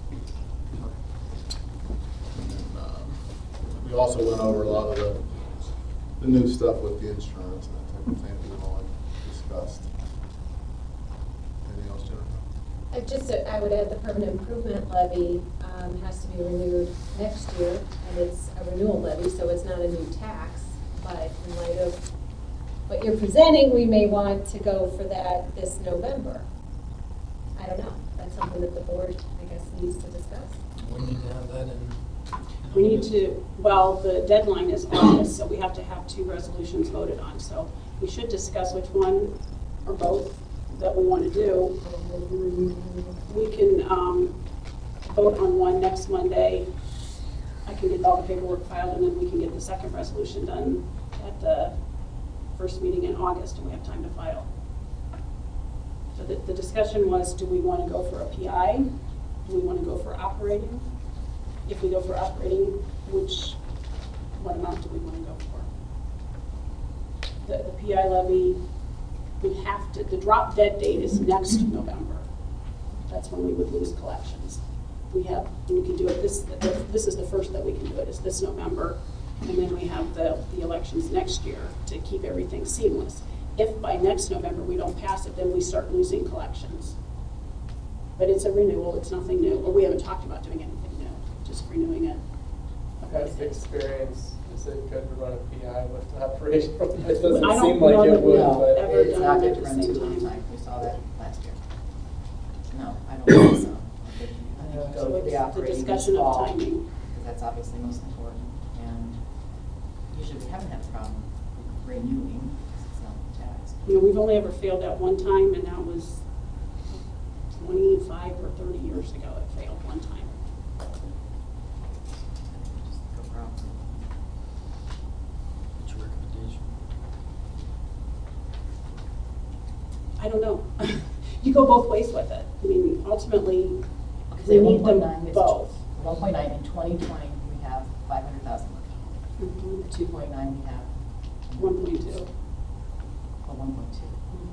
S5: then, um, we also went over a lot of the, the new stuff with the insurance and that type of thing we've all discussed. Anything else, Jennifer?
S4: I just, I would add the permanent improvement levy um, has to be renewed next year, and it's a renewal levy, so it's not a new tax. But in light of what you're presenting, we may want to go for that this November. I don't know. That's something that the board, I guess, needs to discuss.
S2: We need to have that in.
S1: We need to, well, the deadline is August, so we have to have two resolutions voted on. So we should discuss which one or both that we want to do. We can um, vote on one next Monday. I can get all the paperwork filed, and then we can get the second resolution done at the first meeting in August, and we have time to file. So the, the discussion was, do we want to go for a P I? Do we want to go for operating? If we go for operating, which, what amount do we want to go for? The, the P I levy, we have to, the drop dead date is next November. That's when we would lose collections. We have, we can do it this, this is the first that we can do it, is this November. And then we have the, the elections next year to keep everything seamless. If by next November we don't pass it, then we start losing collections. But it's a renewal, it's nothing new, or we haven't talked about doing anything new, just renewing it.
S9: Past experience, is it good to run a P I with operation? It doesn't
S1: I don't
S9: seem like
S1: know
S9: it
S1: that we
S9: would,
S1: have
S9: but.
S1: ever
S11: It's
S1: done
S11: not
S1: it
S11: good
S1: at
S11: to
S1: the
S11: run
S1: same
S11: two at a
S1: time.
S11: time. We saw that last year. No, I don't think so. I think you
S1: So
S11: go for
S1: it's
S11: the
S1: the
S11: operating this
S1: discussion of
S11: fall,
S1: timing.
S11: because that's obviously most important. And usually we haven't had a problem renewing, because it's not taxed.
S1: You know, we've only ever failed at one time, and that was twenty-five or thirty years ago it failed one time.
S11: Just go for operating.
S2: What's your recommendation?
S1: I don't know. You go both ways with it. I mean, ultimately,
S11: Because
S1: we
S11: at
S1: need
S11: one
S1: them
S11: point nine,
S1: both.
S11: one point nine, in twenty twenty, we have five hundred thousand left.
S1: Mhm.
S11: The two point nine, we have.
S1: one point two.
S11: Oh, one point two.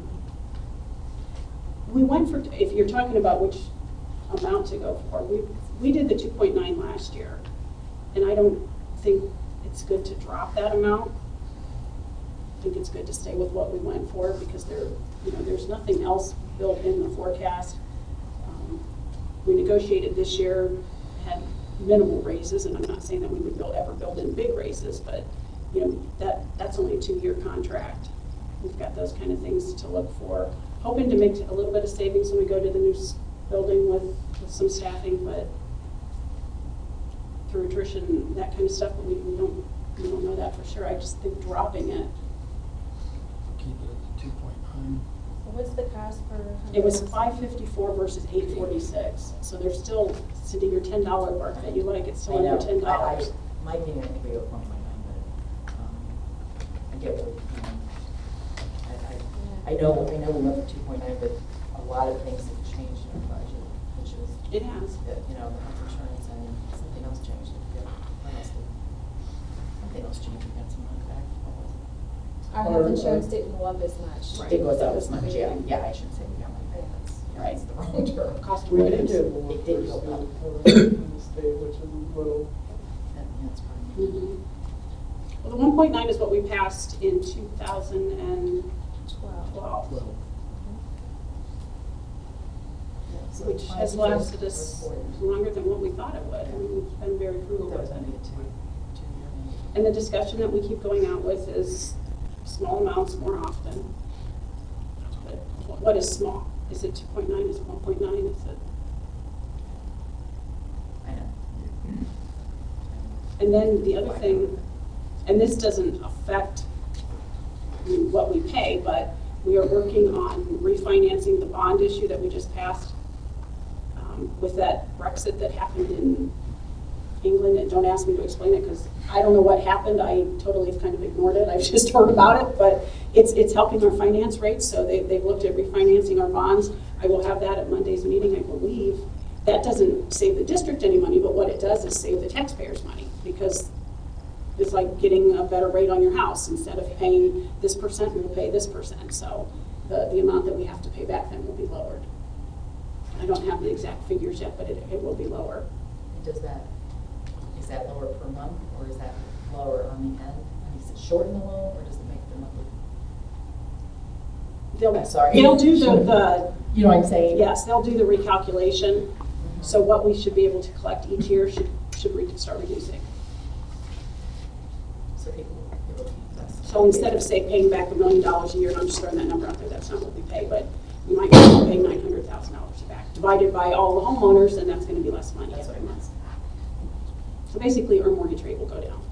S1: We went for, if you're talking about which amount to go for, we, we did the two point nine last year. And I don't think it's good to drop that amount. I think it's good to stay with what we went for, because there, you know, there's nothing else built in the forecast. Um, We negotiated this year, had minimal raises, and I'm not saying that we would build, ever build in big raises, but, you know, that, that's only a two-year contract. We've got those kind of things to look for. Hoping to make a little bit of savings when we go to the new s- building with, with some staffing, but through attrition, that kind of stuff, but we, we don't, we don't know that for sure. I just think dropping it.
S2: Keep it at the two point nine.
S4: What's the cost per?
S1: It was five fifty-four versus eight forty-six, so there's still, Cindy, your ten dollar mark that you like, it's
S11: I
S1: still
S11: know,
S1: under ten
S11: I, I,
S1: dollars.
S11: my opinion, I think we go one point nine, but, um, I get what, you know, I, I, I know, I know we went for two point nine, but a lot of things have changed in our budget, which is,
S1: It has.
S11: that, you know, the health insurance and something else changed. Yeah, what else did- Something else changed, we got some money back. What was it?
S4: Our health insurance didn't go up as much.
S11: It goes up as much, yeah, yeah, I shouldn't say we got money back, that's,
S1: Right.
S11: that's the wrong term.
S1: Cost of
S6: We did
S1: living.
S6: get more
S11: It did go
S6: percent
S11: up.
S6: in the state, which is a little.
S11: That- That's probably.
S1: Mhm. Well, the one point nine is what we passed in two thousand
S4: Twelve.
S1: twelve,
S11: Yeah, so
S1: which
S11: five
S1: has
S11: years
S1: lasted
S11: or
S1: us
S11: four years.
S1: longer than what we thought it would. I mean, we've been very frugal
S11: That was
S1: with
S11: gonna be
S1: it.
S11: a two, two year.
S1: And the discussion that we keep going out with is small amounts more often. But wh- what is small? Is it two point nine, is it one point nine, is it?
S11: I know.
S1: And then the other thing, and this doesn't affect I mean, what we pay, but we are working on refinancing the bond issue that we just passed um, with that Brexit that happened in England. And don't ask me to explain it, because I don't know what happened. I totally have kind of ignored it. I've just heard about it, but it's it's helping our finance rates. So they, they've looked at refinancing our bonds. I will have that at Monday's meeting, I believe. That doesn't save the district any money, but what it does is save the taxpayers money, because it's like getting a better rate on your house. Instead of paying this percent, we'll pay this percent. So the, the amount that we have to pay back then will be lowered. I don't have the exact figures yet, but it, it will be lower.
S11: And does that, is that lower per month, or is that lower on the end? I mean, does it shorten the loan, or does it make the monthly?
S1: They'll,
S11: I'm sorry.
S1: They'll do the, the,
S11: You know what I'm saying?
S1: yes, they'll do the recalculation.
S11: Mhm.
S1: So what we should be able to collect each year should, should re- start reducing.
S11: So people, people, that's.
S1: So instead of, say, paying back a million dollars a year, and I'm just throwing that number out there, that's not what we pay, but we might be paying nine hundred thousand dollars back. Divided by all the homeowners, and that's gonna be less money
S11: That's what
S1: every
S11: I
S1: month.
S11: meant.
S1: So basically, our mortgage rate will go down.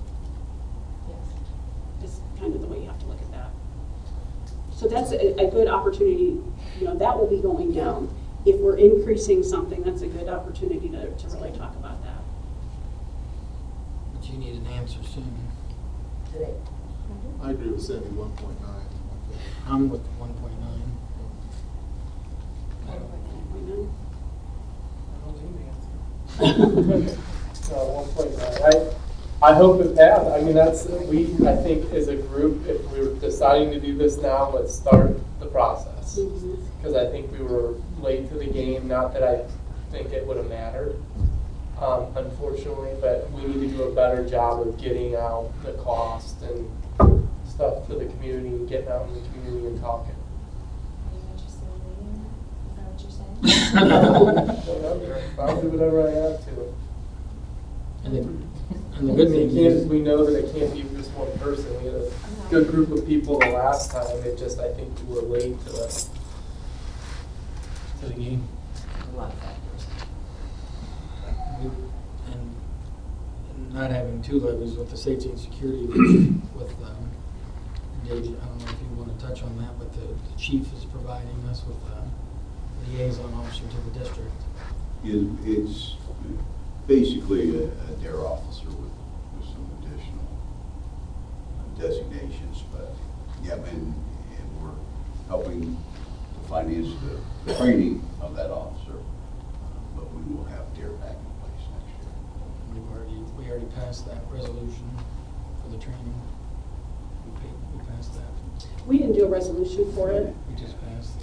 S11: Yes.
S1: Is kind of the way you have to look at that. So that's a, a good opportunity, you know, that will be going down. If we're increasing something, that's a good opportunity to, to really talk about that.
S2: But you need an answer soon.
S11: Today.
S5: I agree with Cindy, one point nine.
S2: I'm with one point nine.
S9: Uh, one point nine. I, I hope it passed. I mean, that's, we, I think as a group, if we were deciding to do this now, let's start the process. Because I think we were late to the game, not that I think it would have mattered, um, unfortunately, but we need to do a better job of getting out the cost and stuff to the community and getting out in the community and talking.
S4: Are you interested in leaving? Is that what you're saying?
S9: I'll do whatever I have to.
S2: And the, and the good
S9: It
S2: news
S9: can't-
S2: is,
S9: we know that it can't be just one person. We had a good group of people the last time. It just, I think we were late to the, to the game.
S11: A lot of factors.
S2: and and not having two levies with the safety and security, which with, um, David, I don't know if you want to touch on that, but the, the chief is providing us with a liaison officer to the district.
S10: It, it's basically a, a D A R E officer with, with some additional designations, but yeah, and, and we're helping to finance the, the training of that officer, uh, but we will have D A R E back in place next year.
S2: We've already, we already passed that resolution for the training. We paid, we passed that.
S1: We didn't do a resolution for it,
S2: We just passed the,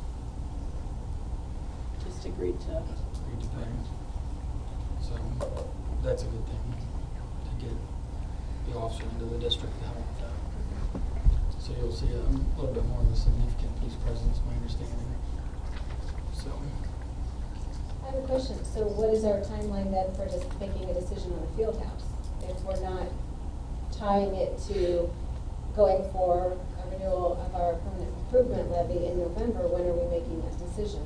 S1: just agreed to.
S2: agreed to pay. So that's a good thing, to get the officer into the district to help with that. So you'll see a little bit more of a significant police presence, my understanding. So,
S4: I have a question. So what is our timeline then for just making a decision on the field house? If we're not tying it to going for a renewal of our permanent improvement levy in November, when are we making that decision?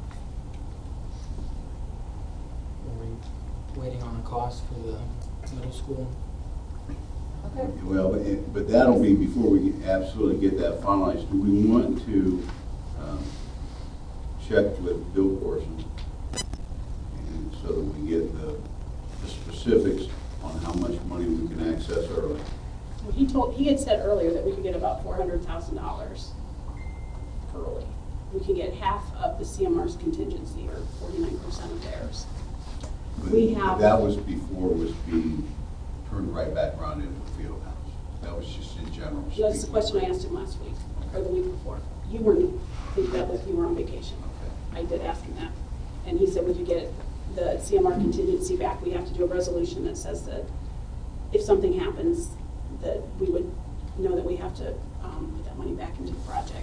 S2: are we waiting on a cost for the middle school?
S4: Okay.
S10: Well, but, it, but that'll be before we absolutely get that finalized. Do we want to um, check with Bill Corson and so that we get the, the specifics on how much money we can access early?
S1: Well, he told, he had said earlier that we could get about four hundred thousand dollars early. We could get half of the C M R's contingency, or forty-nine percent of theirs.
S10: But
S1: We have-
S10: That was before it was being turned right back around into the field house. That was just in general.
S1: That's the
S10: speaking.
S1: question I asked him last week, or the week before. You weren't, I think that was, you were on vacation.
S10: Okay.
S1: I did ask him that. And he said we could get the C M R contingency back. We have to do a resolution that says that if something happens, that we would know that we have to um, put that money back into the project.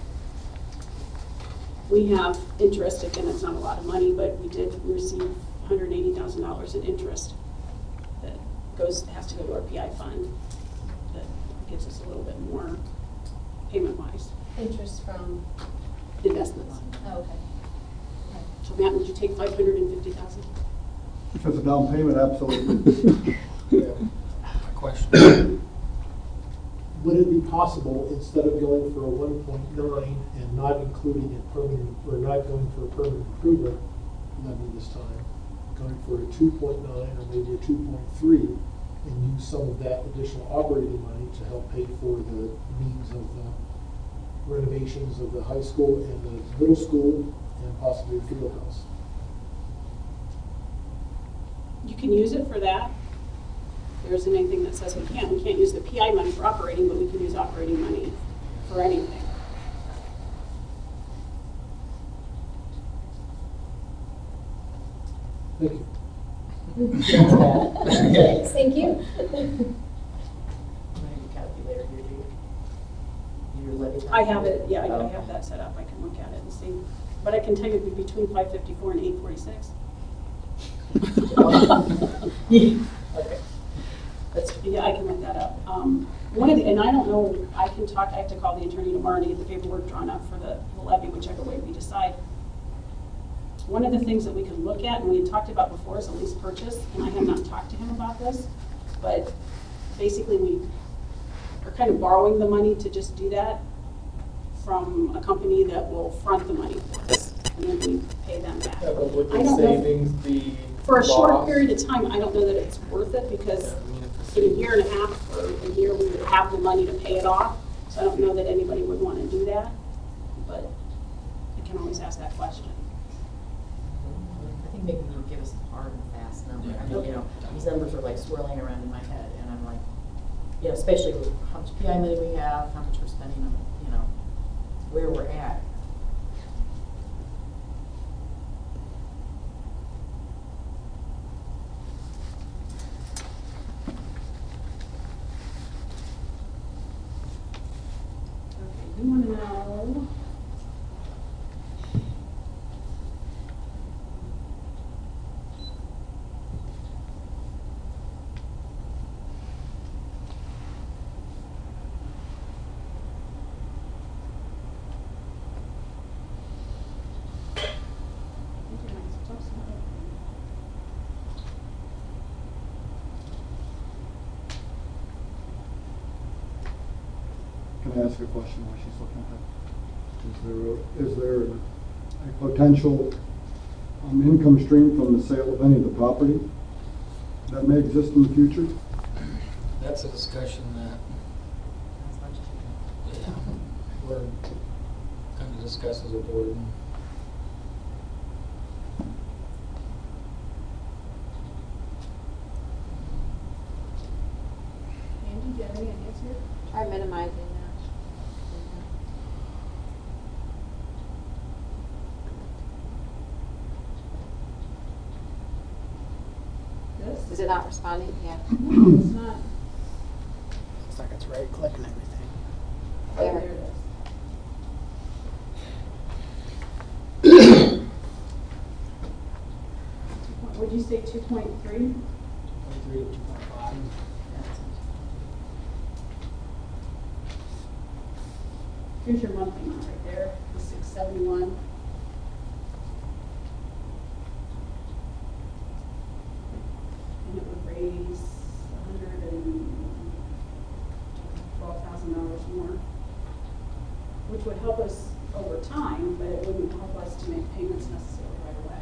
S1: We have interest, again, it's not a lot of money, but we did receive one hundred eighty thousand dollars in interest that goes, has to go to our P I fund. That gives us a little bit more payment-wise,
S4: Interest from,
S1: investments.
S4: oh, okay.
S1: So Matt, would you take five hundred fifty thousand dollars?
S7: If it's a down payment, absolutely.
S2: A question.
S13: Would it be possible, instead of going for a one point nine and not including a permanent, or not going for a permanent improvement levy this time, going for a two point nine or maybe a two point three, and use some of that additional operating money to help pay for the needs of the renovations of the high school and the middle school and possibly the field house?
S1: You can use it for that. There isn't anything that says we can't. We can't use the P I money for operating, but we can use operating money for anything.
S13: Thank you.
S4: Yes, thank you.
S11: Calculator here, do you? Your levy
S1: I have it, yeah, I
S11: Oh.
S1: I have that set up. I can look at it and see. But I can tell you it'd be between five fifty-four and eight forty-six.
S11: Okay. That's,
S1: Yeah, I can look that up. Um, One of the, and I don't know, I can talk, I have to call the attorney tomorrow to get the paperwork drawn up for the the levy, whichever way we decide. One of the things that we can look at, and we had talked about before, is a lease purchase, and I have not talked to him about this, but basically we are kind of borrowing the money to just do that from a company that will front the money for us, and then we pay them back.
S9: Yeah, but would
S1: I
S9: the
S1: don't know.
S9: savings be
S1: For a short
S9: lost?
S1: period of time, I don't know that it's worth it, because
S9: Yeah, I mean, if
S1: in
S9: the
S1: a year and a half or a year, we would have the money to pay it off. So I don't know that anybody would want to do that, but I can always ask that question.
S11: hard and fast number. I mean, you know, these numbers are like swirling around in my head, and I'm like, you know, especially with how much P I money we have, how much we're spending on, you know, where we're at.
S1: Okay, you want to know?
S7: Can I ask a question while she's looking at that? Is there, a- is there a potential um, income stream from the sale of any of the property that may exist in the future?
S2: That's a discussion that, yeah, we're going to discuss as a board.
S1: Andy, do you have any ideas here?
S4: Try minimizing that.
S1: This?
S4: Is it not responding? Yeah.
S1: No, it's not.
S12: Looks like it's right click and everything.
S1: There
S4: There.
S1: it is. Would you say two point three?
S2: twenty-three to two point five.
S1: Here's your monthly amount right there, the six seventy-one. And it would raise a hundred and twelve thousand dollars more, which would help us over time, but it wouldn't help us to make payments necessarily right away.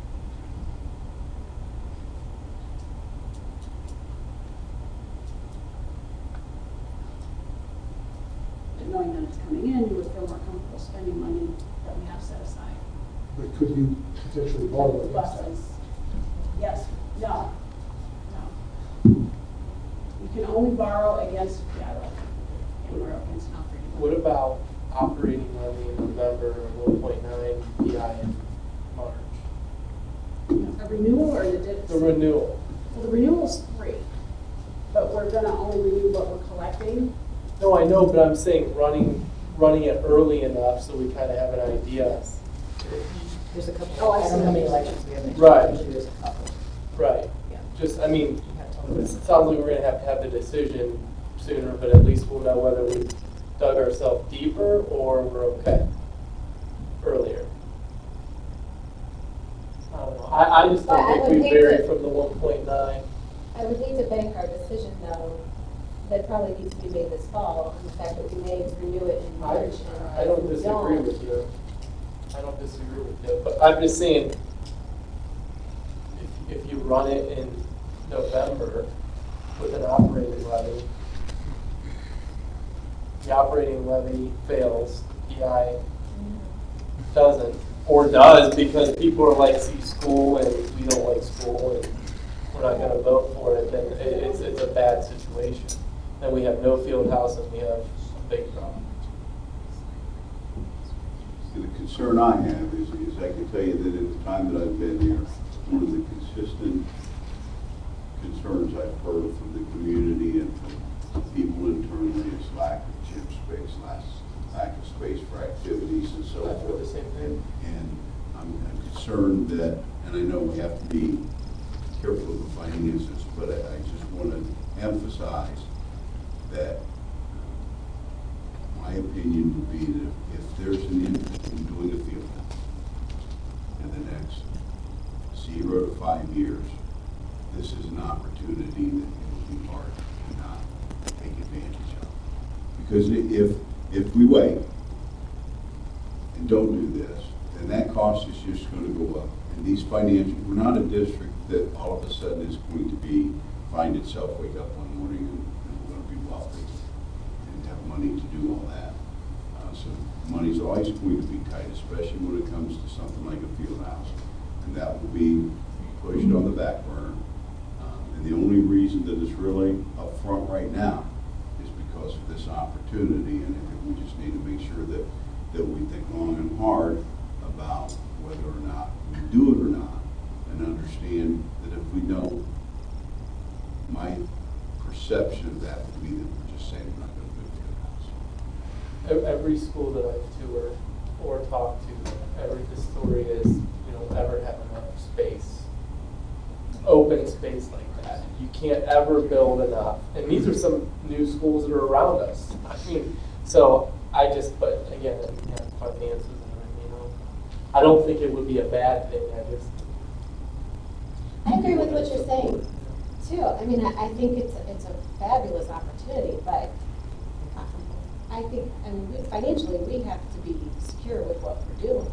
S1: But knowing that it's coming in, you would feel more comfortable spending money that we have set aside.
S13: But could you potentially borrow against that?
S1: Buses. Yes, no, no. You can only borrow against, yeah, like, you can borrow against an operating.
S9: What about operating levy in November, one point nine P I in March?
S1: A renewal or the did?
S9: The renewal.
S1: Well, the renewal's free, but we're gonna only renew what we're collecting.
S9: No, I know, but I'm saying running, running it early enough so we kind of have an idea.
S11: There's a couple,
S1: Oh, I
S11: I don't
S1: see.
S11: know how many elections we have next year.
S9: Right.
S11: Usually there's a couple.
S9: Right.
S11: Yeah.
S9: Just, I mean,
S11: You have to tell
S9: it
S11: me.
S9: sounds like we're gonna have to have the decision sooner, but at least we'll know whether we dug ourselves deeper or we're okay earlier. I don't know. I, I just
S4: But I
S9: don't
S4: would
S9: think we
S4: hate
S9: vary
S4: to-
S9: from the one point nine.
S4: I would hate to bank our decision, though, that probably needs to be made this fall, on the fact that we may renew it in
S9: I,
S4: March. and
S9: I don't
S4: we
S9: disagree with you. I don't disagree with you, but I'm just saying, if, if you run it in November with an operating levy, the operating levy fails, P I doesn't, or does because people are like, see school and we don't like school and we're not gonna vote for it, then it- it's, it's a bad situation. Then we have no field house and we have a big problem.
S10: The concern I have is, is I can tell you that at the time that I've been here, one of the consistent concerns I've heard from the community and from people internally is lack of gym space, lack, lack of space for activities and so
S9: I feel the
S10: forth.
S9: same thing.
S10: And I'm I'm concerned that, and I know we have to be careful of the finances, but I I just want to emphasize that my opinion would be that if there's an interest in doing a field house in the next zero to five years, this is an opportunity that it would be hard to not take advantage of. Because i- if, if we wait and don't do this, then that cost is just going to go up. And these financial, we're not a district that all of a sudden is going to be, find itself wake up one morning and and we're going to be wealthy and have money to do all that. Uh, So money's always going to be tight, especially when it comes to something like a field house. And that will be pushed on the back burner. Um, And the only reason that it's really up front right now is because of this opportunity. And I think we just need to make sure that, that we think long and hard about whether or not we do it or not, and understand that if we don't, my perception of that would be that we're just saying we're not going to build the house.
S9: Every school that I've toured or talked to, every, the story is, you don't ever have enough space, open space like that. You can't ever build enough. And these are some new schools that are around us. I mean, so I just, but again, you know, finances and, you know, I don't think it would be a bad thing. I just.
S4: I agree with what you're saying, too. I mean, I, I think it's, it's a fabulous opportunity, but I think, I mean, we- financially, we have to be secure with what we're doing.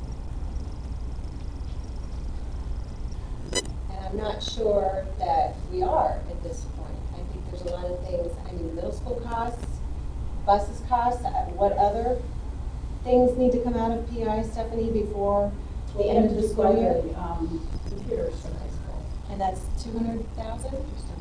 S4: And I'm not sure that we are at this point. I think there's a lot of things, I mean, the middle school costs, buses costs, uh, what other things need to come out of P I, Stephanie, before the end of the school year?
S1: Um, computers for high school.
S4: And that's two hundred thousand?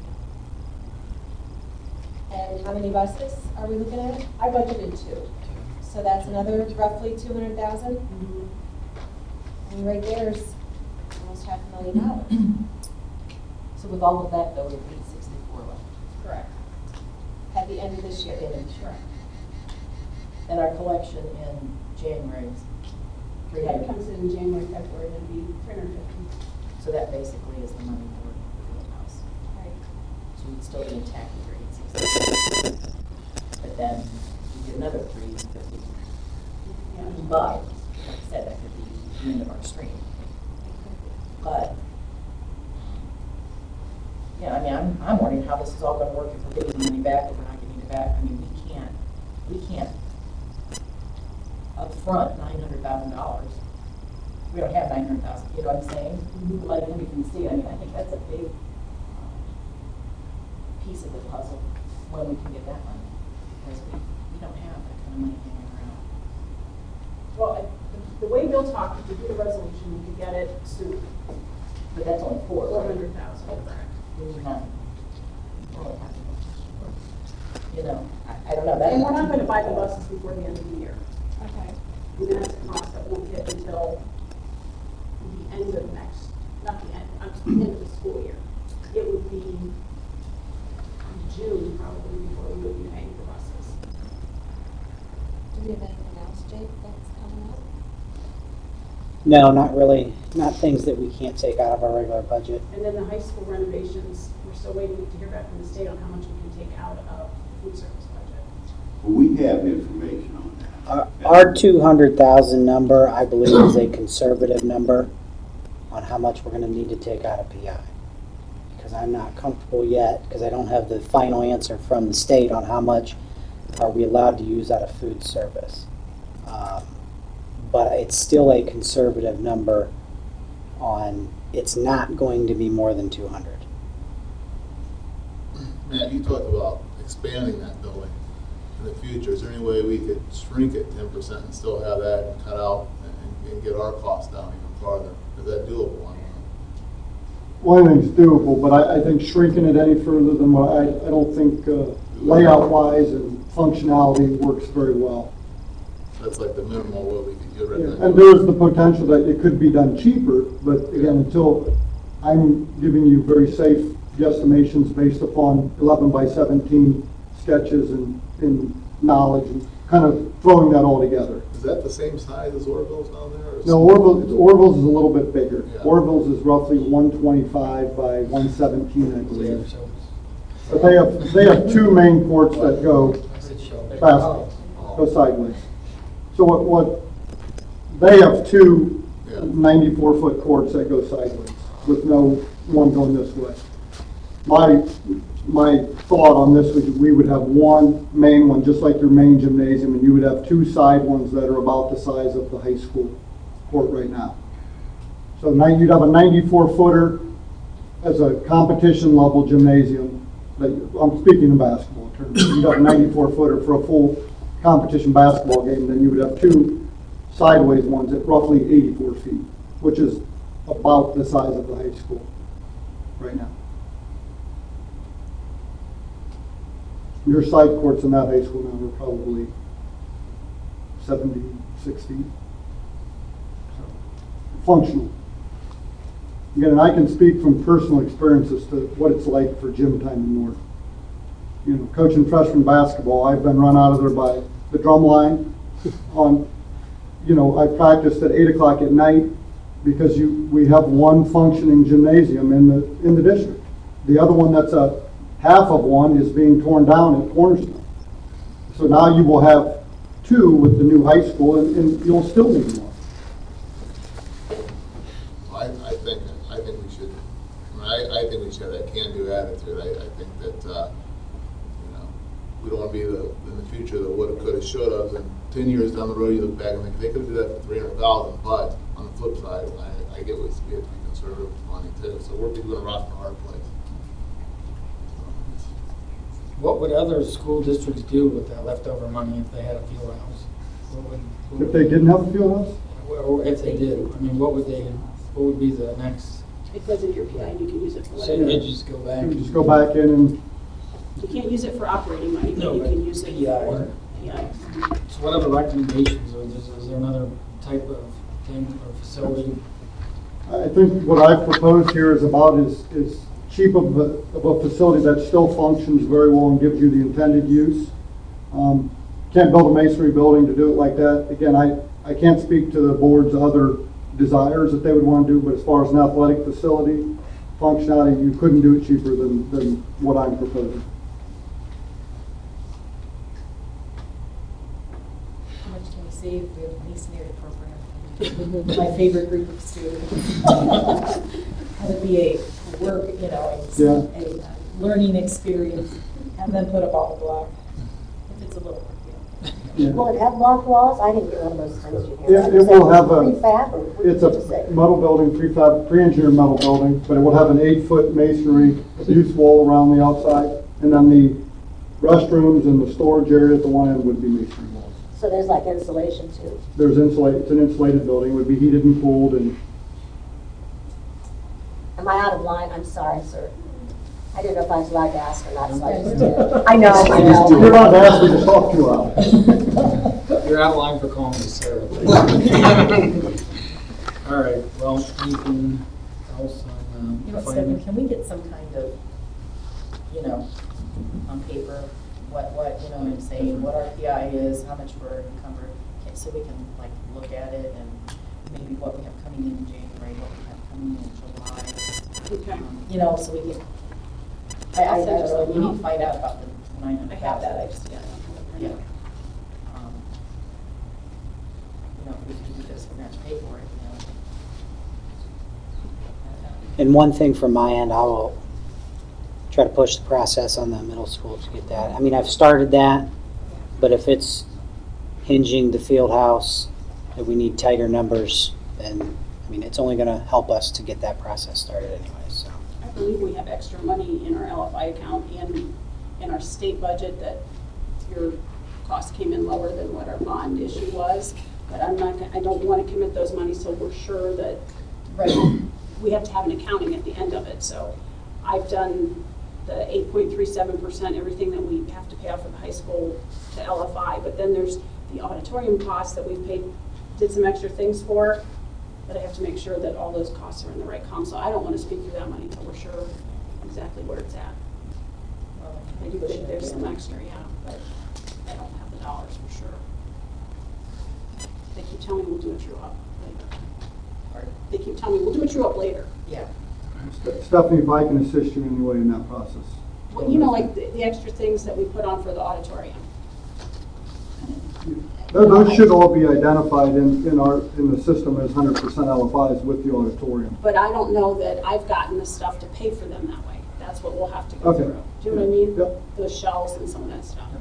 S4: And how many buses are we looking at?
S1: I budgeted two.
S4: So that's another roughly two hundred thousand?
S1: Mm-hmm.
S4: And right there's almost half a million dollars.
S11: So with all of that, though, it would be sixty-four left.
S1: Correct.
S4: At the end of this year.
S11: At the end of this year. And our collection in January is three
S1: That
S11: hundred.
S1: comes in January, February, it'd be three hundred fifty.
S11: So that basically is the money for the field house.
S4: Right.
S11: So we'd still be intact with grade sixty. But then you get another three fifty.
S1: Yeah.
S11: But, like I said, that could be the end of our stream. But, yeah, I mean, I'm, I'm wondering how this is all gonna work, if we're getting the money back, if we're not getting it back. I mean, we can't, we can't upfront nine hundred thousand dollars. We don't have nine hundred thousand, you know what I'm saying? Like, we can see, I mean, I think that's a big um, piece of the puzzle when we can get that money. Because we, we don't have that kind of money hanging around.
S1: Well, I- the way Bill talked, if we do the resolution, we could get it soon.
S11: But that's only four,
S1: Four
S11: right?
S1: hundred thousand, correct.
S11: There's none. Well, it has to be. You know, I, I don't know. That-
S1: And we're not gonna buy the buses before the end of the year.
S4: Okay.
S1: I mean, that's a cost that won't hit until the end of next, not the end, until the end of the school year. It would be June probably before we would be paying for buses.
S4: Do we have anything else, Jake, that's coming up?
S12: No, not really. Not things that we can't take out of our regular budget.
S1: And then the high school renovations, we're still waiting to hear back from the state on how much we can take out of food service budget.
S10: But we have information on that.
S12: Our, our two hundred thousand number, I believe, is a conservative number on how much we're gonna need to take out of P I. Because I'm not comfortable yet, because I don't have the final answer from the state on how much are we allowed to use out of food service. Um, But it's still a conservative number on, it's not going to be more than two hundred.
S5: Matt, you talked about expanding that building in the future. Is there any way we could shrink it ten percent and still have that cut out and, and get our costs down even farther? Is that doable? I don't know.
S7: Well, I think it's doable, but I, I think shrinking it any further than what, I, I don't think uh, layout-wise and functionality works very well.
S5: That's like the minimal what we could get rid of.
S7: And there is the potential that it could be done cheaper, but again, until, I'm giving you very safe guesstimations based upon eleven by seventeen sketches and, and knowledge, and kind of throwing that all together.
S5: Is that the same size as Orville's down there? or is-
S7: No, Orville, Orville's is a little bit bigger.
S5: Yeah.
S7: Orville's is roughly one twenty-five by one seventeen, I believe. But they have, they have two main courts that go basketball, go sideways. So what, what, they have two
S5: Yeah.
S7: ninety-four foot courts that go sideways with no one going this way. My, my thought on this was we would have one main one, just like your main gymnasium, and you would have two side ones that are about the size of the high school court right now. So now you'd have a ninety-four footer as a competition level gymnasium. That, I'm speaking in basketball terms. You'd have a ninety-four footer for a full competition basketball game, then you would have two sideways ones at roughly eighty-four feet, which is about the size of the high school. right now. Your side courts in that high school now are probably seventy-six feet. So, functional. Again, and I can speak from personal experience as to what it's like for gym time in North. You know, coaching freshman basketball, I've been run out of there by the drum line on, you know, I practiced at eight o'clock at night because you, we have one functioning gymnasium in the, in the district. The other one that's a half of one is being torn down at Cornerstone. So now you will have two with the new high school, and, and you'll still need one.
S5: I, I think, I think we should, I, mean, I, I think we should have that can-do attitude. I, I think that, uh, you know, we don't want to be the, in the future, the woulda, coulda, shoulda, and ten years down the road, you look back and think, they could do that for three hundred thousand, but on the flip side, I, I get we have to be conservative with money too, so we're between a rock and a hard place.
S2: What would other school districts do with that leftover money if they had a field house? What would, what
S7: If they didn't have a field house?
S2: Or if they did, I mean, what would they, what would be the next?
S1: It goes into your P I and you can use it for
S2: So
S1: whatever.
S2: you just go back?
S7: You just go back in and,
S1: You can't use it for operating money,
S2: No,
S1: but you
S2: but
S1: can use it
S2: P I.
S1: for, yeah.
S2: So what other recommendations, or is, is there another type of thing or facility?
S7: I think what I've proposed here is about as, as cheap of a, of a facility that still functions very well and gives you the intended use. Um, can't build a masonry building to do it like that. Again, I, I can't speak to the board's other desires that they would want to do, but as far as an athletic facility, functionality, you couldn't do it cheaper than, than what I'm proposing.
S11: How much can we save if we have a masonry program? My favorite group of students. Have it be a work, you know, a,
S7: Yeah.
S11: a uh, learning experience, and then put up all the block. If it's a little, you know.
S7: Yeah.
S14: Will it have block walls? I didn't get one of those things you
S7: It,
S14: have.
S7: it will have a,
S14: Prefab, or what
S7: it's
S14: did you say?
S7: a metal building, prefab, pre-engineered metal building, but it will have an eight-foot masonry use wall around the outside, and then the restrooms and the storage area at the one end would be masonry walls.
S14: So there's like insulation too.
S7: There's insulated, it's an insulated building, it would be heated and cooled, and
S14: Am I out of line? I'm sorry, sir. I didn't know if I was allowed to ask or not, so I just did. I know, I know.
S7: you're not asking to talk too loud.
S2: You're out of line for calling me Sarah. All right, well, anything else on,
S11: You
S2: uh,
S11: know,
S2: funding?
S11: Stephen, can we get some kind of, you know, on paper, what, what, you know what I'm saying, what our P I is, how much we're encumbered, okay, so we can like look at it and maybe what we have coming in in January, what we have coming in July.
S1: Okay.
S11: Um, You know, so we can, I, I, I don't know, we need to find out about the nine
S1: I
S11: hundred
S1: have
S11: thousand.
S1: that, I just, yeah. I don't have it
S11: Yeah.
S1: right now.
S11: Um, You know, if we can do this, we're gonna have to pay for it, you know.
S12: And one thing from my end, I will try to push the process on the middle school to get that. I mean, I've started that, but if it's hinging the field house, that we need tighter numbers, then, I mean, it's only gonna help us to get that process started anyway, so.
S1: I believe we have extra money in our L F I account and in our state budget that your cost came in lower than what our bond issue was. But I'm not, gonna- I don't want to commit those monies till we're sure that,
S11: Right.
S1: we have to have an accounting at the end of it. So I've done the eight point three seven percent, everything that we have to pay out for the high school to L F I. But then there's the auditorium costs that we've paid, did some extra things for, but I have to make sure that all those costs are in the right column. So I don't want to speak through that money until we're sure exactly where it's at.
S11: Well,
S1: I do think there's some extra, yeah, but I don't have the dollars for sure. They keep telling me we'll do a true up later. Or they keep telling me we'll do a true up later.
S11: Yeah.
S7: Stephanie, if I can assist you in any way in that process.
S1: Well, you know, like the, the extra things that we put on for the auditorium.
S7: Those those should all be identified in, in our, in the system as one hundred percent L F Is with the auditorium.
S1: But I don't know that I've gotten the stuff to pay for them that way. That's what we'll have to go
S7: Okay.
S1: through. Do you know what I mean?
S7: Yep.
S1: Those shelves and some of that stuff.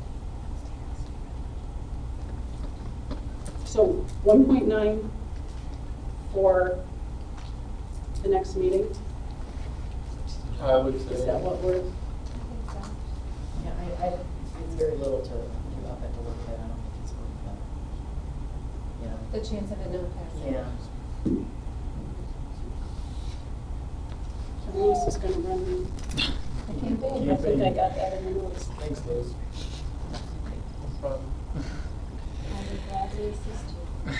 S1: So one point nine for the next meeting,
S9: I would
S1: is
S9: say.
S1: that what we're,
S11: Yeah, I, I, it's very little to give up at the look at, I don't think it's worth that. You know,
S4: The chance of it not passing.
S11: yeah.
S1: I Lewis is gonna run the campaign. I think I got that in the notes.
S9: Thanks, Liz. No problem.
S4: I'll be glad to assist you.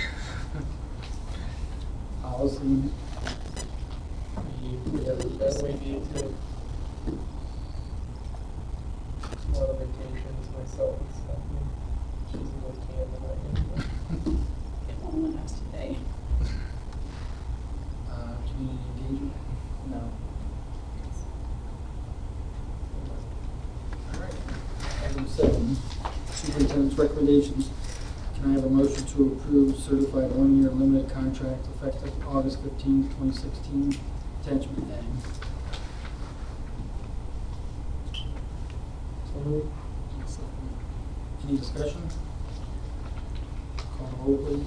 S2: Allison,
S9: We we have that way need to. A lot of vacations myself and stuff. She's in with Cam and I am.
S1: Get one with us today.
S2: uh, community engagement? No. All right. Item seven, superintendent's recommendations. Can I have a motion to approve certified one-year limited contract effective August fifteenth, twenty sixteen, attachment A? Any discussion? Call the roll, please.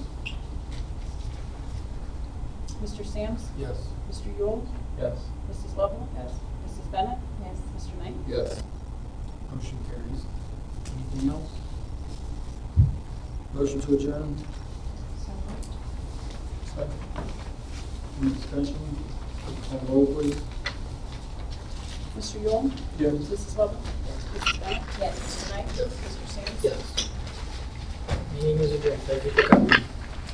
S1: Mister Sams?
S2: Yes.
S1: Mister Yule?
S9: Yes.
S1: Missus Lovell?
S11: Yes.
S1: Missus Bennett?
S4: Yes.
S1: Mister Knight?
S5: Yes.
S2: Motion carries. Anything else? Motion to adjourn? Any discussion? Call the roll, please.
S1: Mister Yule?
S2: Yes.
S1: Missus Lovell? Missus Bennett?
S4: Yes.
S1: Mister Knight? Mister Sams?
S2: Yes. Meeting is adjourned. Thank you for coming.